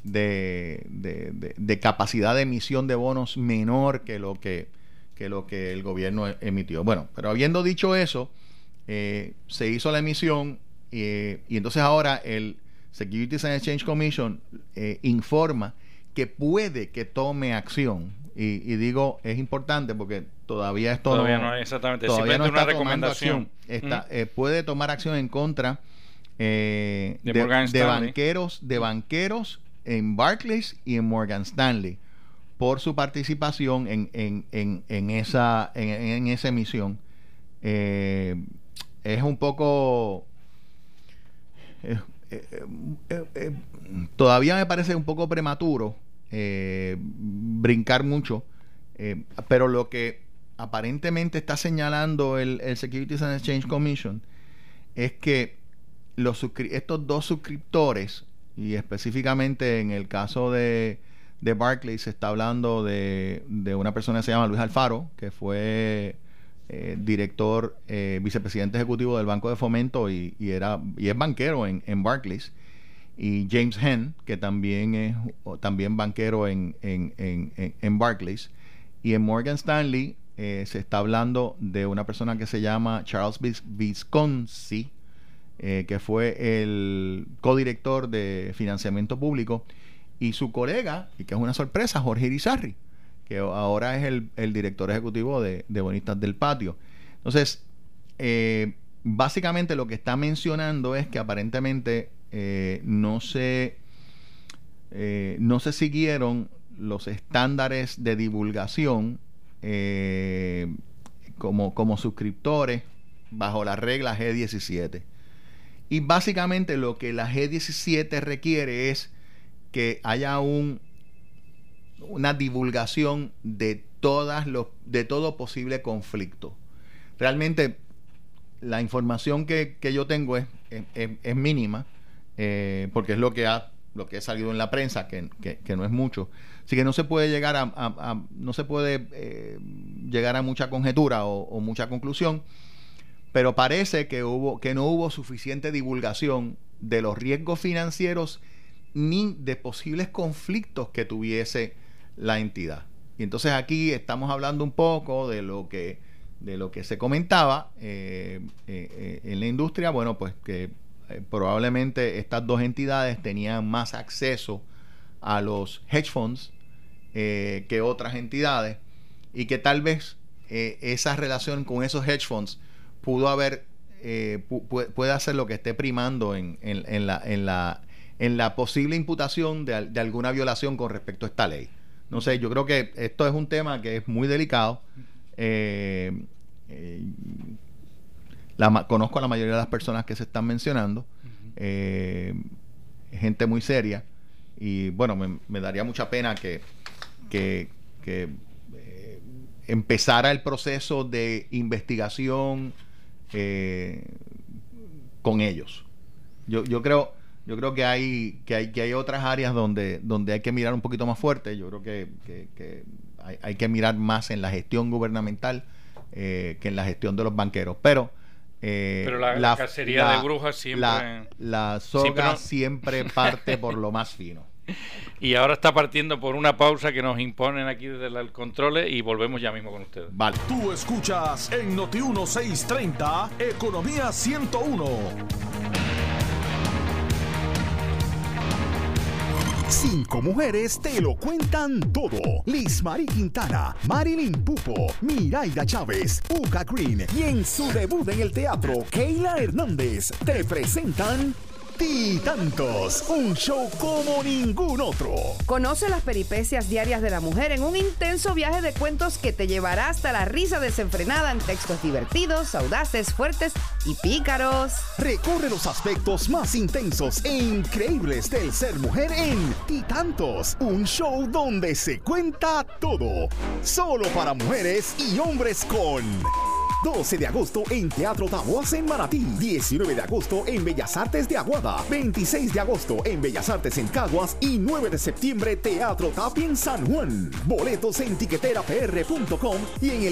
de capacidad de emisión de bonos menor que lo que el gobierno emitió. Bueno, pero habiendo dicho eso, se hizo la emisión y entonces ahora el Securities and Exchange Commission informa que puede que tome acción, y digo, es importante porque todavía no es exactamente, todavía no está una recomendación. Puede tomar acción en contra de banqueros en Barclays y en Morgan Stanley por su participación en esa emisión. Es un poco todavía me parece un poco prematuro brincar mucho, pero lo que aparentemente está señalando el Securities and Exchange Commission es que estos 2 suscriptores, y específicamente en el caso de Barclays se está hablando de una persona que se llama Luis Alfaro, que fue director, vicepresidente ejecutivo del Banco de Fomento y es banquero en Barclays, y James Henn, que también es banquero en Barclays, y en Morgan Stanley se está hablando de una persona que se llama Charles Visconsi, que fue el codirector de financiamiento público, y su colega, y que es una sorpresa, Jorge Irizarry, que ahora es el director ejecutivo de Bonistas del Patio. Entonces, básicamente lo que está mencionando es que aparentemente no se siguieron los estándares de divulgación como suscriptores bajo la regla G17. Y básicamente lo que la G17 requiere es que haya una divulgación de todo posible conflicto. Realmente la información que yo tengo es mínima, porque es lo que ha salido en la prensa, que no es mucho. Así que no se puede llegar llegar a mucha conjetura o mucha conclusión, pero parece que no hubo suficiente divulgación de los riesgos financieros ni de posibles conflictos que tuviese la entidad. Y entonces aquí estamos hablando un poco de lo que se comentaba en la industria. Bueno, pues que probablemente estas dos entidades tenían más acceso a los hedge funds que otras entidades, y que tal vez esa relación con esos hedge funds puede ser lo que esté primando en la posible imputación de alguna violación con respecto a esta ley. No sé, yo creo que esto es un tema que es muy delicado. Conozco a la mayoría de las personas que se están mencionando, gente muy seria, y bueno, me daría mucha pena que empezara el proceso de investigación con ellos. Yo creo que hay otras áreas donde hay que mirar un poquito más fuerte. Yo creo que hay que mirar más en la gestión gubernamental que en la gestión de los banqueros. Pero la cacería de brujas siempre... La soga siempre parte por lo más fino. Y ahora está partiendo por una pausa que nos imponen aquí desde el control, y volvemos ya mismo con ustedes. Vale. Tú escuchas en Noti 1630 Economía 101. 5 mujeres te lo cuentan todo. Lismari Quintana, Marilyn Pupo, Miraida Chávez, Uka Green, y en su debut en el teatro, Keila Hernández, te presentan Titantos, un show como ningún otro. Conoce las peripecias diarias de la mujer en un intenso viaje de cuentos que te llevará hasta la risa desenfrenada en textos divertidos, audaces, fuertes y pícaros. Recorre los aspectos más intensos e increíbles del ser mujer en Titantos, un show donde se cuenta todo. Solo para mujeres y hombres con... 12 de agosto en Teatro Taboas en Manatí, 19 de agosto en Bellas Artes de Aguada, 26 de agosto en Bellas Artes en Caguas y 9 de septiembre Teatro Tapia en San Juan. Boletos en tiqueterapr.com y en el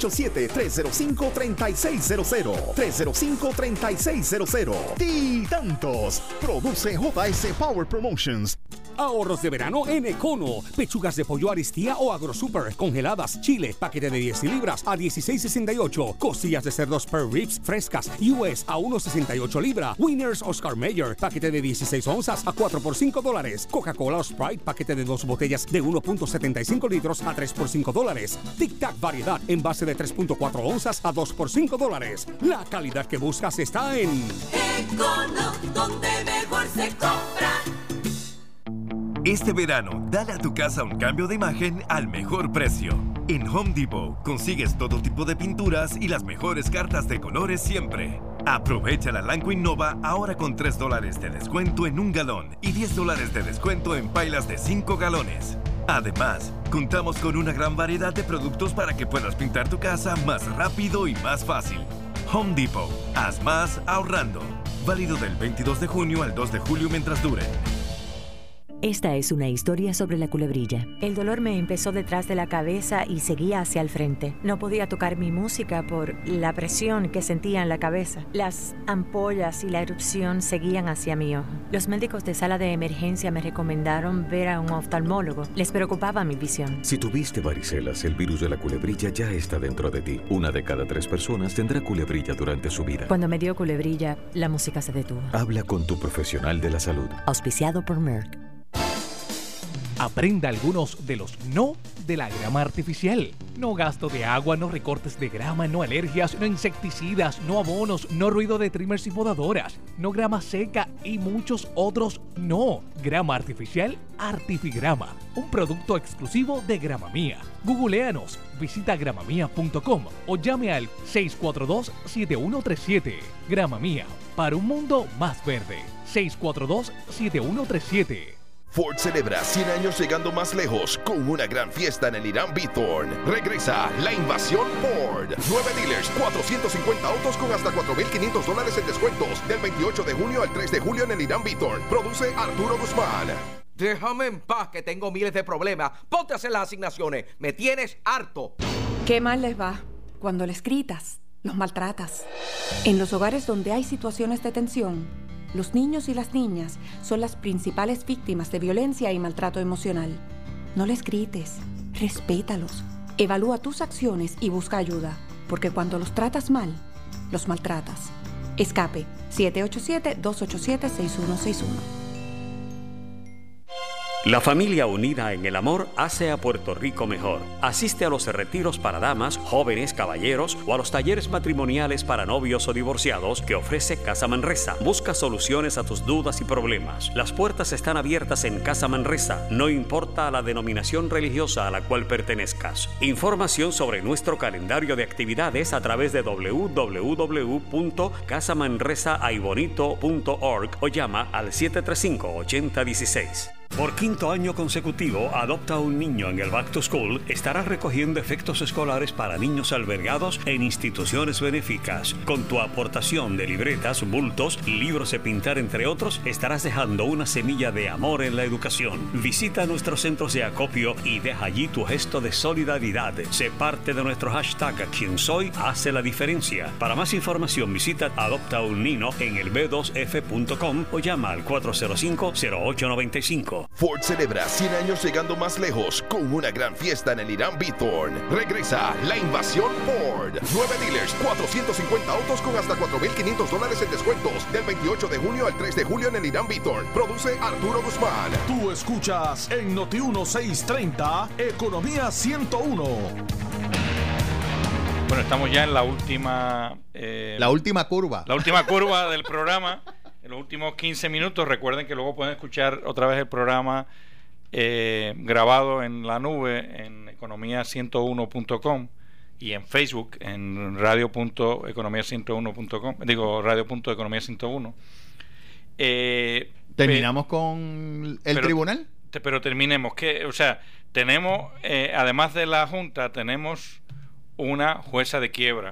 787-305-3600. 305-3600. Titantos. Produce JS Power Promotions. Ahorros de verano en Econo. Pechugas de pollo Aristía o AgroSuper congeladas, chile, paquete de 10 libras a $16.68. Costillas de cerdo Spare Ribs frescas US a $1.68 libra. Winners Oscar Mayer, paquete de 16 onzas a $4 por $5. Coca-Cola o Sprite, paquete de 2 botellas de 1.75 litros a $3 por $5. Tic Tac variedad, envase de 3.4 onzas a $2 por $5. La calidad que buscas está en Econo, donde mejor se compra. Este verano, dale a tu casa un cambio de imagen al mejor precio. En Home Depot consigues todo tipo de pinturas y las mejores cartas de colores siempre. Aprovecha la Lanco Innova ahora con $3 de descuento en 1 galón y $10 de descuento en pailas de 5 galones. Además, contamos con una gran variedad de productos para que puedas pintar tu casa más rápido y más fácil. Home Depot, haz más ahorrando. Válido del 22 de junio al 2 de julio mientras dure. Esta es una historia sobre la culebrilla. El dolor me empezó detrás de la cabeza y seguía hacia el frente. No podía tocar mi música por la presión que sentía en la cabeza. Las ampollas y la erupción seguían hacia mi ojo. Los médicos de sala de emergencia me recomendaron ver a un oftalmólogo. Les preocupaba mi visión. Si tuviste varicelas, el virus de la culebrilla ya está dentro de ti. 1 de cada 3 personas tendrá culebrilla durante su vida. Cuando me dio culebrilla, la música se detuvo. Habla con tu profesional de la salud. Auspiciado por Merck. Aprenda algunos de los no de la grama artificial. No gasto de agua, no recortes de grama, no alergias, no insecticidas, no abonos, no ruido de trimmers y podadoras, no grama seca y muchos otros no. Grama artificial Artifigrama, un producto exclusivo de Grama Mía. Googleanos, visita gramamia.com o llame al 642-7137. Grama Mía, para un mundo más verde. 642-7137. Ford celebra 100 años llegando más lejos con una gran fiesta en el Irán Bithorn. Regresa la invasión Ford. 9 dealers, 450 autos con hasta $4,500 en descuentos. Del 28 de junio al 3 de julio en el Irán Bithorn. Produce Arturo Guzmán. Déjame en paz que tengo miles de problemas. Ponte a hacer las asignaciones. Me tienes harto. ¿Qué mal les va cuando les gritas, los maltratas? En los hogares donde hay situaciones de tensión, los niños y las niñas son las principales víctimas de violencia y maltrato emocional. No les grites, respétalos, evalúa tus acciones y busca ayuda, porque cuando los tratas mal, los maltratas. Escape 787-287-6161. La familia unida en el amor hace a Puerto Rico mejor. Asiste a los retiros para damas, jóvenes, caballeros o a los talleres matrimoniales para novios o divorciados que ofrece Casa Manresa. Busca soluciones a tus dudas y problemas. Las puertas están abiertas en Casa Manresa, no importa la denominación religiosa a la cual pertenezcas. Información sobre nuestro calendario de actividades a través de www.casamanresaaybonito.org o llama al 735-8016. Por quinto año consecutivo, Adopta un Niño en el Back to School estará recogiendo efectos escolares para niños albergados en instituciones benéficas. Con tu aportación de libretas, bultos, libros de pintar, entre otros, estarás dejando una semilla de amor en la educación. Visita nuestros centros de acopio y deja allí tu gesto de solidaridad. Sé parte de nuestro hashtag Quien Soy Hace la Diferencia. Para más información, visita Adopta un Niño en el b2f.com o llama al 405-0895. Ford celebra 100 años llegando más lejos con una gran fiesta en el Irán Bithorn. Regresa la invasión Ford. 9 dealers, 450 autos con hasta $4,500 en descuentos. Del 28 de junio al 3 de julio en el Irán Bithorn. Produce Arturo Guzmán. Tú escuchas en Noti 1630 Economía 101. Bueno, estamos ya en la última... la última curva. La última curva del programa. En los últimos 15 minutos. Recuerden que luego pueden escuchar otra vez el programa grabado en la nube en economía101.com y en Facebook en radio.economía101.com, digo radio.economía101. ¿Terminamos con el tribunal? Pero terminemos. O sea, tenemos, además de la Junta, tenemos una jueza de quiebra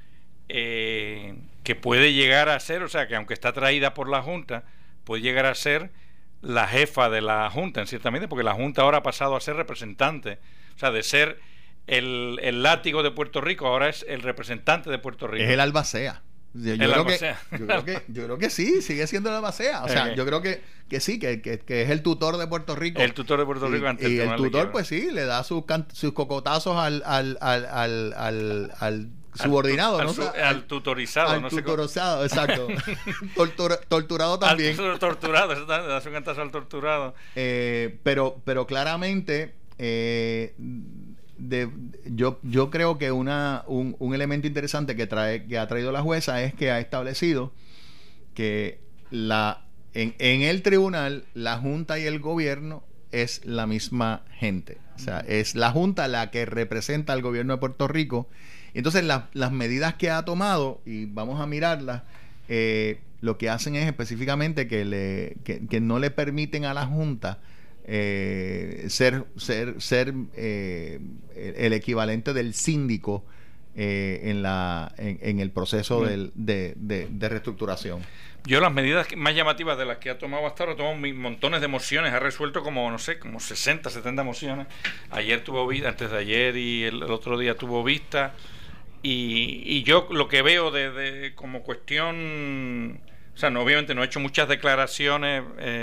que puede llegar a ser, o sea, que aunque está traída por la Junta, puede llegar a ser la jefa de la Junta, en cierta medida, porque la Junta ahora ha pasado a ser representante, o sea, de ser el látigo de Puerto Rico, ahora es el representante de Puerto Rico. Es el albacea. Yo creo que sí, sigue siendo el albacea. O sea, yo creo que sí, que es el tutor de Puerto Rico. El tutor de Puerto Rico ante y el tutor, pues sí, le da sus cocotazos al subordinado, al tutorizado, al tutorizado, exacto. Torturado también. Torturado, le da su cantazo al torturado. Pero claramente yo creo que un elemento interesante que ha traído la jueza es que ha establecido que en el tribunal la Junta y el gobierno es la misma gente. O sea, es la Junta la que representa al gobierno de Puerto Rico. Entonces las medidas que ha tomado, y vamos a mirarlas, lo que hacen es específicamente que no le permiten a la Junta ser el equivalente del síndico en el proceso de reestructuración. Yo las medidas más llamativas de las que ha tomado hasta ahora, tomó montones de mociones, ha resuelto como 60, 70 mociones. Ayer tuvo vista, antes de ayer y el otro día tuvo vista. Y yo lo que veo de como cuestión, o sea, obviamente no he hecho muchas declaraciones,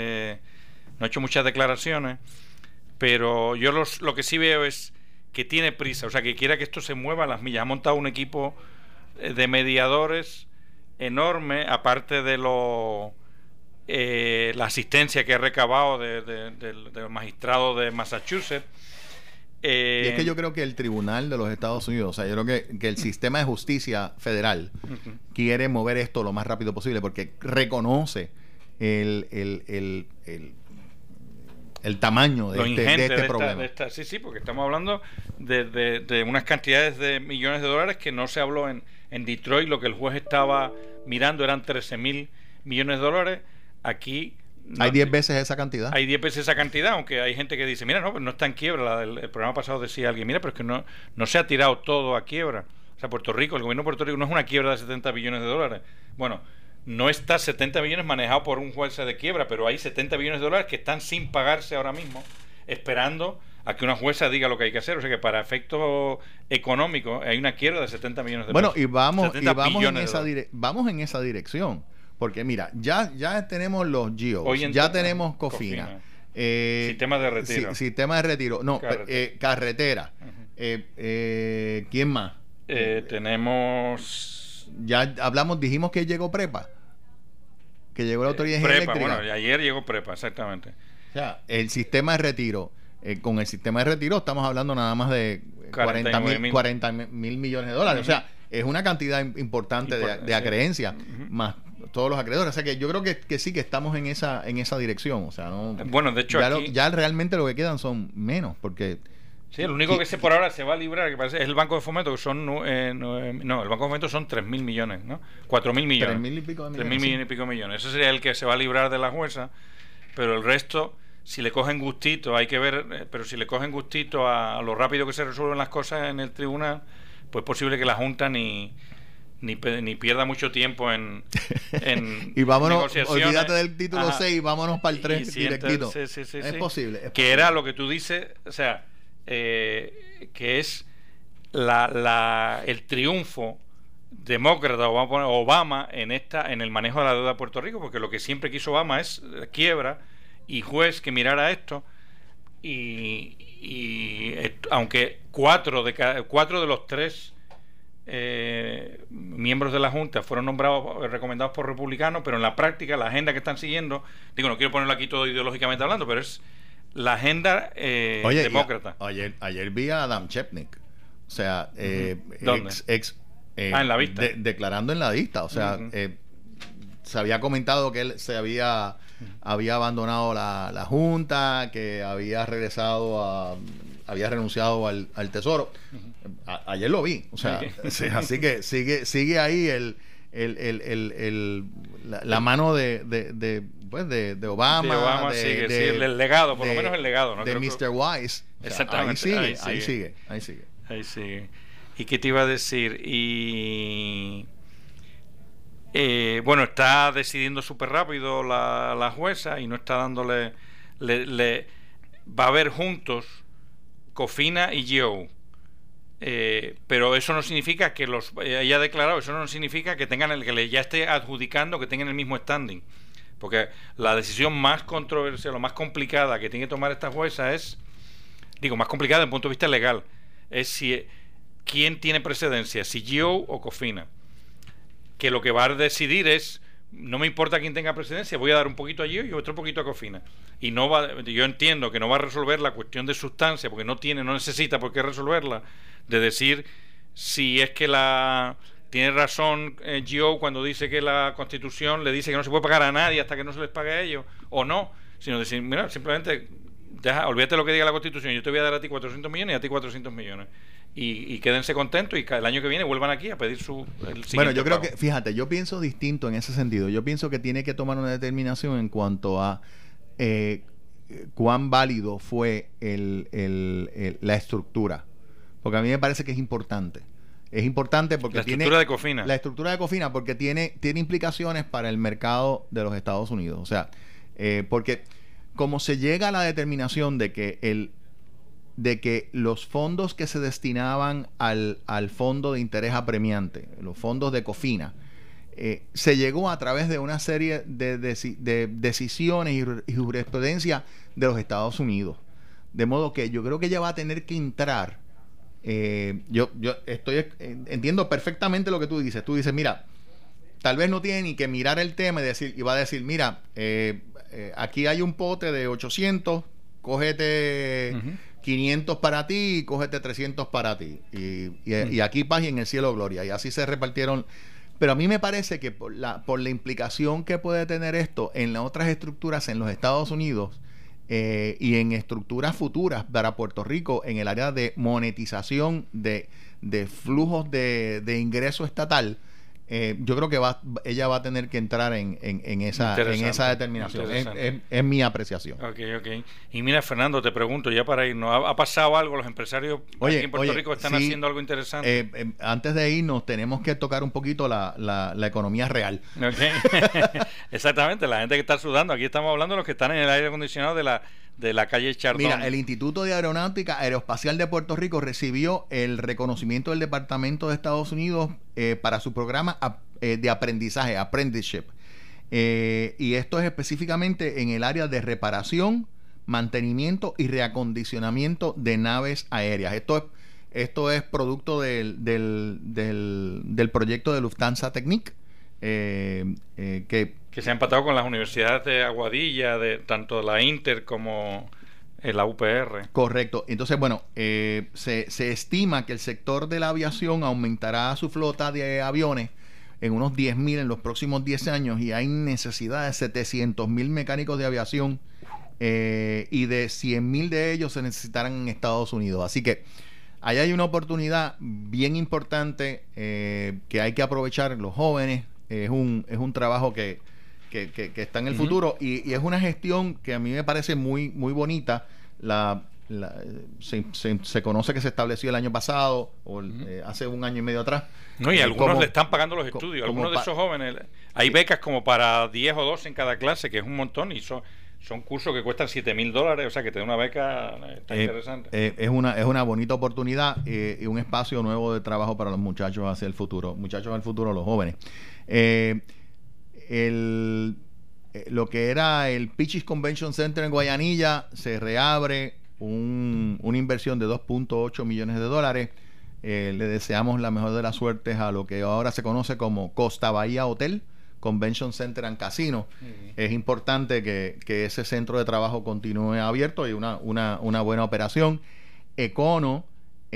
pero yo lo que sí veo es que tiene prisa, o sea, que quiera que esto se mueva a las millas. Ha montado un equipo de mediadores enorme, aparte de la asistencia que ha recabado del magistrado de Massachusetts. Y es que yo creo que el tribunal de los Estados Unidos, o sea, yo creo que el sistema de justicia federal quiere mover esto lo más rápido posible porque reconoce el tamaño de este problema. Sí, porque estamos hablando de unas cantidades de millones de dólares que no se habló en Detroit. Lo que el juez estaba mirando eran 13,000 millones de dólares. Aquí hay 10 veces esa cantidad. Hay 10 veces esa cantidad, aunque hay gente que dice, mira, no está en quiebra. El programa pasado decía alguien, mira, pero es que no se ha tirado todo a quiebra. O sea, Puerto Rico, el gobierno de Puerto Rico no es una quiebra de 70 billones de dólares. Bueno, no está 70 billones manejado por un juez de quiebra, pero hay 70 billones de dólares que están sin pagarse ahora mismo, esperando a que una jueza diga lo que hay que hacer. O sea que para efectos económicos hay una quiebra de 70 millones de pesos. Bueno, vamos en esa dirección. Porque mira, ya tenemos los GEOs, ya tenemos COFINA. Sistemas de retiro. Sistema de retiro. No, carretera. ¿Quién más? Tenemos... Ya hablamos, dijimos que llegó PREPA. Que llegó la autoridad eléctrica. Bueno, ayer llegó PREPA, exactamente. O sea, el sistema de retiro. Con el sistema de retiro estamos hablando nada más de 40 mil millones de dólares. O sea, es una cantidad importante de acreencias, más todos los acreedores. O sea que yo creo que sí que estamos en esa dirección. O sea, no, bueno, de hecho ya realmente lo que quedan son menos, porque sí, el único que por ahora se va a librar, que parece, es el Banco de Fomento, que son el Banco de Fomento son 3,000 millones, ¿no? 4,000 millones. 3,000 y pico de millones. 3,000 millones y pico millones. Ese sería el que se va a librar de la jueza, pero el resto, si le cogen gustito, hay que ver, pero si le cogen gustito a lo rápido que se resuelven las cosas en el tribunal, pues es posible que la Junta ni pierda mucho tiempo en y vámonos, negociaciones. Olvídate del título 6 y vámonos para el 3 directito. Sí, es posible. Que era lo que tú dices, o sea, que es el triunfo demócrata, o vamos a poner Obama en el manejo de la deuda de Puerto Rico, porque lo que siempre quiso Obama es quiebra y juez que mirara esto, y aunque cuatro de los 3 miembros de la Junta fueron recomendados por republicanos, pero en la práctica la agenda que están siguiendo, digo, no quiero ponerlo aquí todo ideológicamente hablando, pero es la agenda demócrata. Ayer vi a Adam Chepnik, o sea, en la vista, declarando en la vista, o sea, se había comentado que él se había abandonado la Junta, que había había renunciado al Tesoro. Ayer lo vi, o sea, así que sigue ahí la mano de Obama, el legado, por lo menos el legado, ¿no? De Mr. Wise. Exactamente. Ahí sigue. ¿Y qué te iba a decir? Bueno, está decidiendo súper rápido la jueza y no está dándole... va a haber juntos COFINA y GEO. Pero eso no significa que ella ha declarado, eso no significa que tengan que le ya esté adjudicando que tengan el mismo standing, porque la decisión más controversial o más complicada que tiene que tomar esta jueza es, más complicada desde el punto de vista legal, es quién tiene precedencia, si GEO o COFINA, que lo que va a decidir es, no me importa quién tenga precedencia, voy a dar un poquito a GEO y otro poquito a COFINA, y yo entiendo que no va a resolver la cuestión de sustancia, porque no necesita por qué resolverla, de decir si es que tiene razón GEO cuando dice que la Constitución le dice que no se puede pagar a nadie hasta que no se les pague a ellos, o no, sino decir, mira, simplemente olvídate lo que diga la Constitución, yo te voy a dar a ti 400 millones y a ti 400 millones, y quédense contentos, y el año que viene vuelvan aquí a pedir el siguiente Bueno, yo creo pago. que, fíjate, yo pienso distinto en ese sentido. Yo pienso que tiene que tomar una determinación en cuanto a cuán válido fue la estructura, porque a mí me parece que es importante. Es importante porque la estructura de COFINA. La estructura de COFINA, porque tiene implicaciones para el mercado de los Estados Unidos. O sea, porque como se llega a la determinación de que los fondos que se destinaban al fondo de interés apremiante, los fondos de COFINA, se llegó a través de una serie de decisiones y jurisprudencia de los Estados Unidos. De modo que yo creo que ella va a tener que entrar. Yo entiendo perfectamente lo que tú dices. Tú dices, mira, tal vez no tiene ni que mirar el tema y va a decir, mira, aquí hay un pote de 800, cógete 500 para ti y cógete 300 para ti. Y aquí paz y en el cielo gloria. Y así se repartieron. Pero a mí me parece que por la implicación que puede tener esto en las otras estructuras en los Estados Unidos y en estructuras futuras para Puerto Rico en el área de monetización de flujos de ingreso estatal, yo creo que ella va a tener que entrar en esa determinación. Es mi apreciación. Ok. Y mira, Fernando, te pregunto, ya para irnos, ¿ha pasado algo? ¿Los empresarios aquí en Puerto Rico están haciendo algo interesante? Antes de irnos, tenemos que tocar un poquito la economía real. Okay. Exactamente, la gente que está sudando. Aquí estamos hablando de los que están en el aire acondicionado de la calle Chardón. Mira, el Instituto de Aeronáutica Aeroespacial de Puerto Rico recibió el reconocimiento del Departamento de Estados Unidos para su programa de aprendizaje, Apprenticeship. Y esto es específicamente en el área de reparación, mantenimiento y reacondicionamiento de naves aéreas. Esto es producto del proyecto de Lufthansa Technik, que se ha empatado con las universidades de Aguadilla, de tanto la Inter como la UPR. Correcto. Entonces, bueno, se estima que el sector de la aviación aumentará su flota de aviones en unos 10,000 en los próximos 10 años y hay necesidad de 700,000 mecánicos de aviación y de 100,000 de ellos se necesitarán en Estados Unidos. Así que ahí hay una oportunidad bien importante que hay que aprovechar los jóvenes. Es un trabajo que está en el futuro y es una gestión que a mí me parece muy muy bonita. Se conoce que se estableció el año pasado o hace un año y medio atrás. No, y algunos le están pagando los estudios. Algunos de esos jóvenes, hay becas como para 10 o 12 en cada clase, que es un montón, y son cursos que cuestan $7,000, o sea que te da una beca interesante. Es una bonita oportunidad y un espacio nuevo de trabajo para los muchachos hacia el futuro. Muchachos del futuro, los jóvenes. Lo que era el Peaches Convention Center en Guayanilla se reabre, una inversión de $2.8 millones. Le deseamos la mejor de las suertes a lo que ahora se conoce como Costa Bahía Hotel Convention Center and Casino. Es importante que ese centro de trabajo continúe abierto y una buena operación. Econo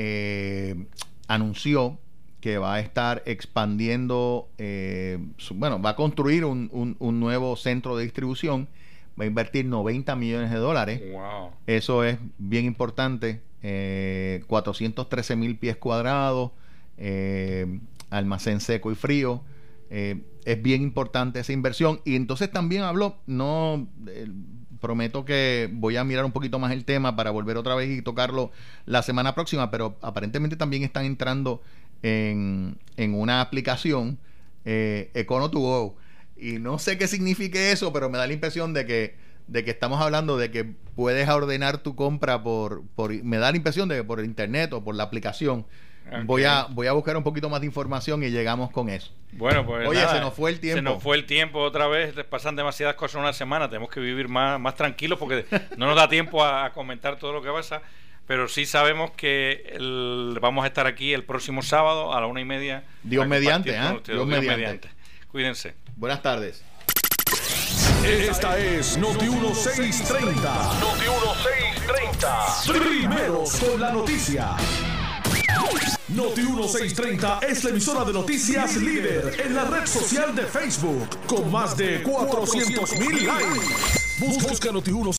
anunció que va a estar expandiendo, va a construir un nuevo centro de distribución, va a invertir $90 millones. Wow. Eso es bien importante. 413,000 pies cuadrados, almacén seco y frío. Es bien importante esa inversión. Y entonces también habló, prometo que voy a mirar un poquito más el tema para volver otra vez y tocarlo la semana próxima, pero aparentemente también están entrando en una aplicación, Econo2Go, y no sé qué signifique eso, pero me da la impresión de que estamos hablando de que puedes ordenar tu compra me da la impresión de que por internet o por la aplicación. Okay. Voy a buscar un poquito más de información y llegamos con eso. Bueno, pues oye, nada, se nos fue el tiempo. Se nos fue el tiempo otra vez. Pasan demasiadas cosas en una semana. Tenemos que vivir más tranquilos porque no nos da tiempo a comentar todo lo que pasa. Pero sí sabemos que vamos a estar aquí el próximo sábado a la 1:30. Dios mediante, Dios mediante. Cuídense. Buenas tardes. Esta es Noti 1630. Noti 1630. Primeros con la noticia. Noti 1630 es la emisora de noticias líder en la red social de Facebook con más de 400,000 likes. Busca Noti 1630.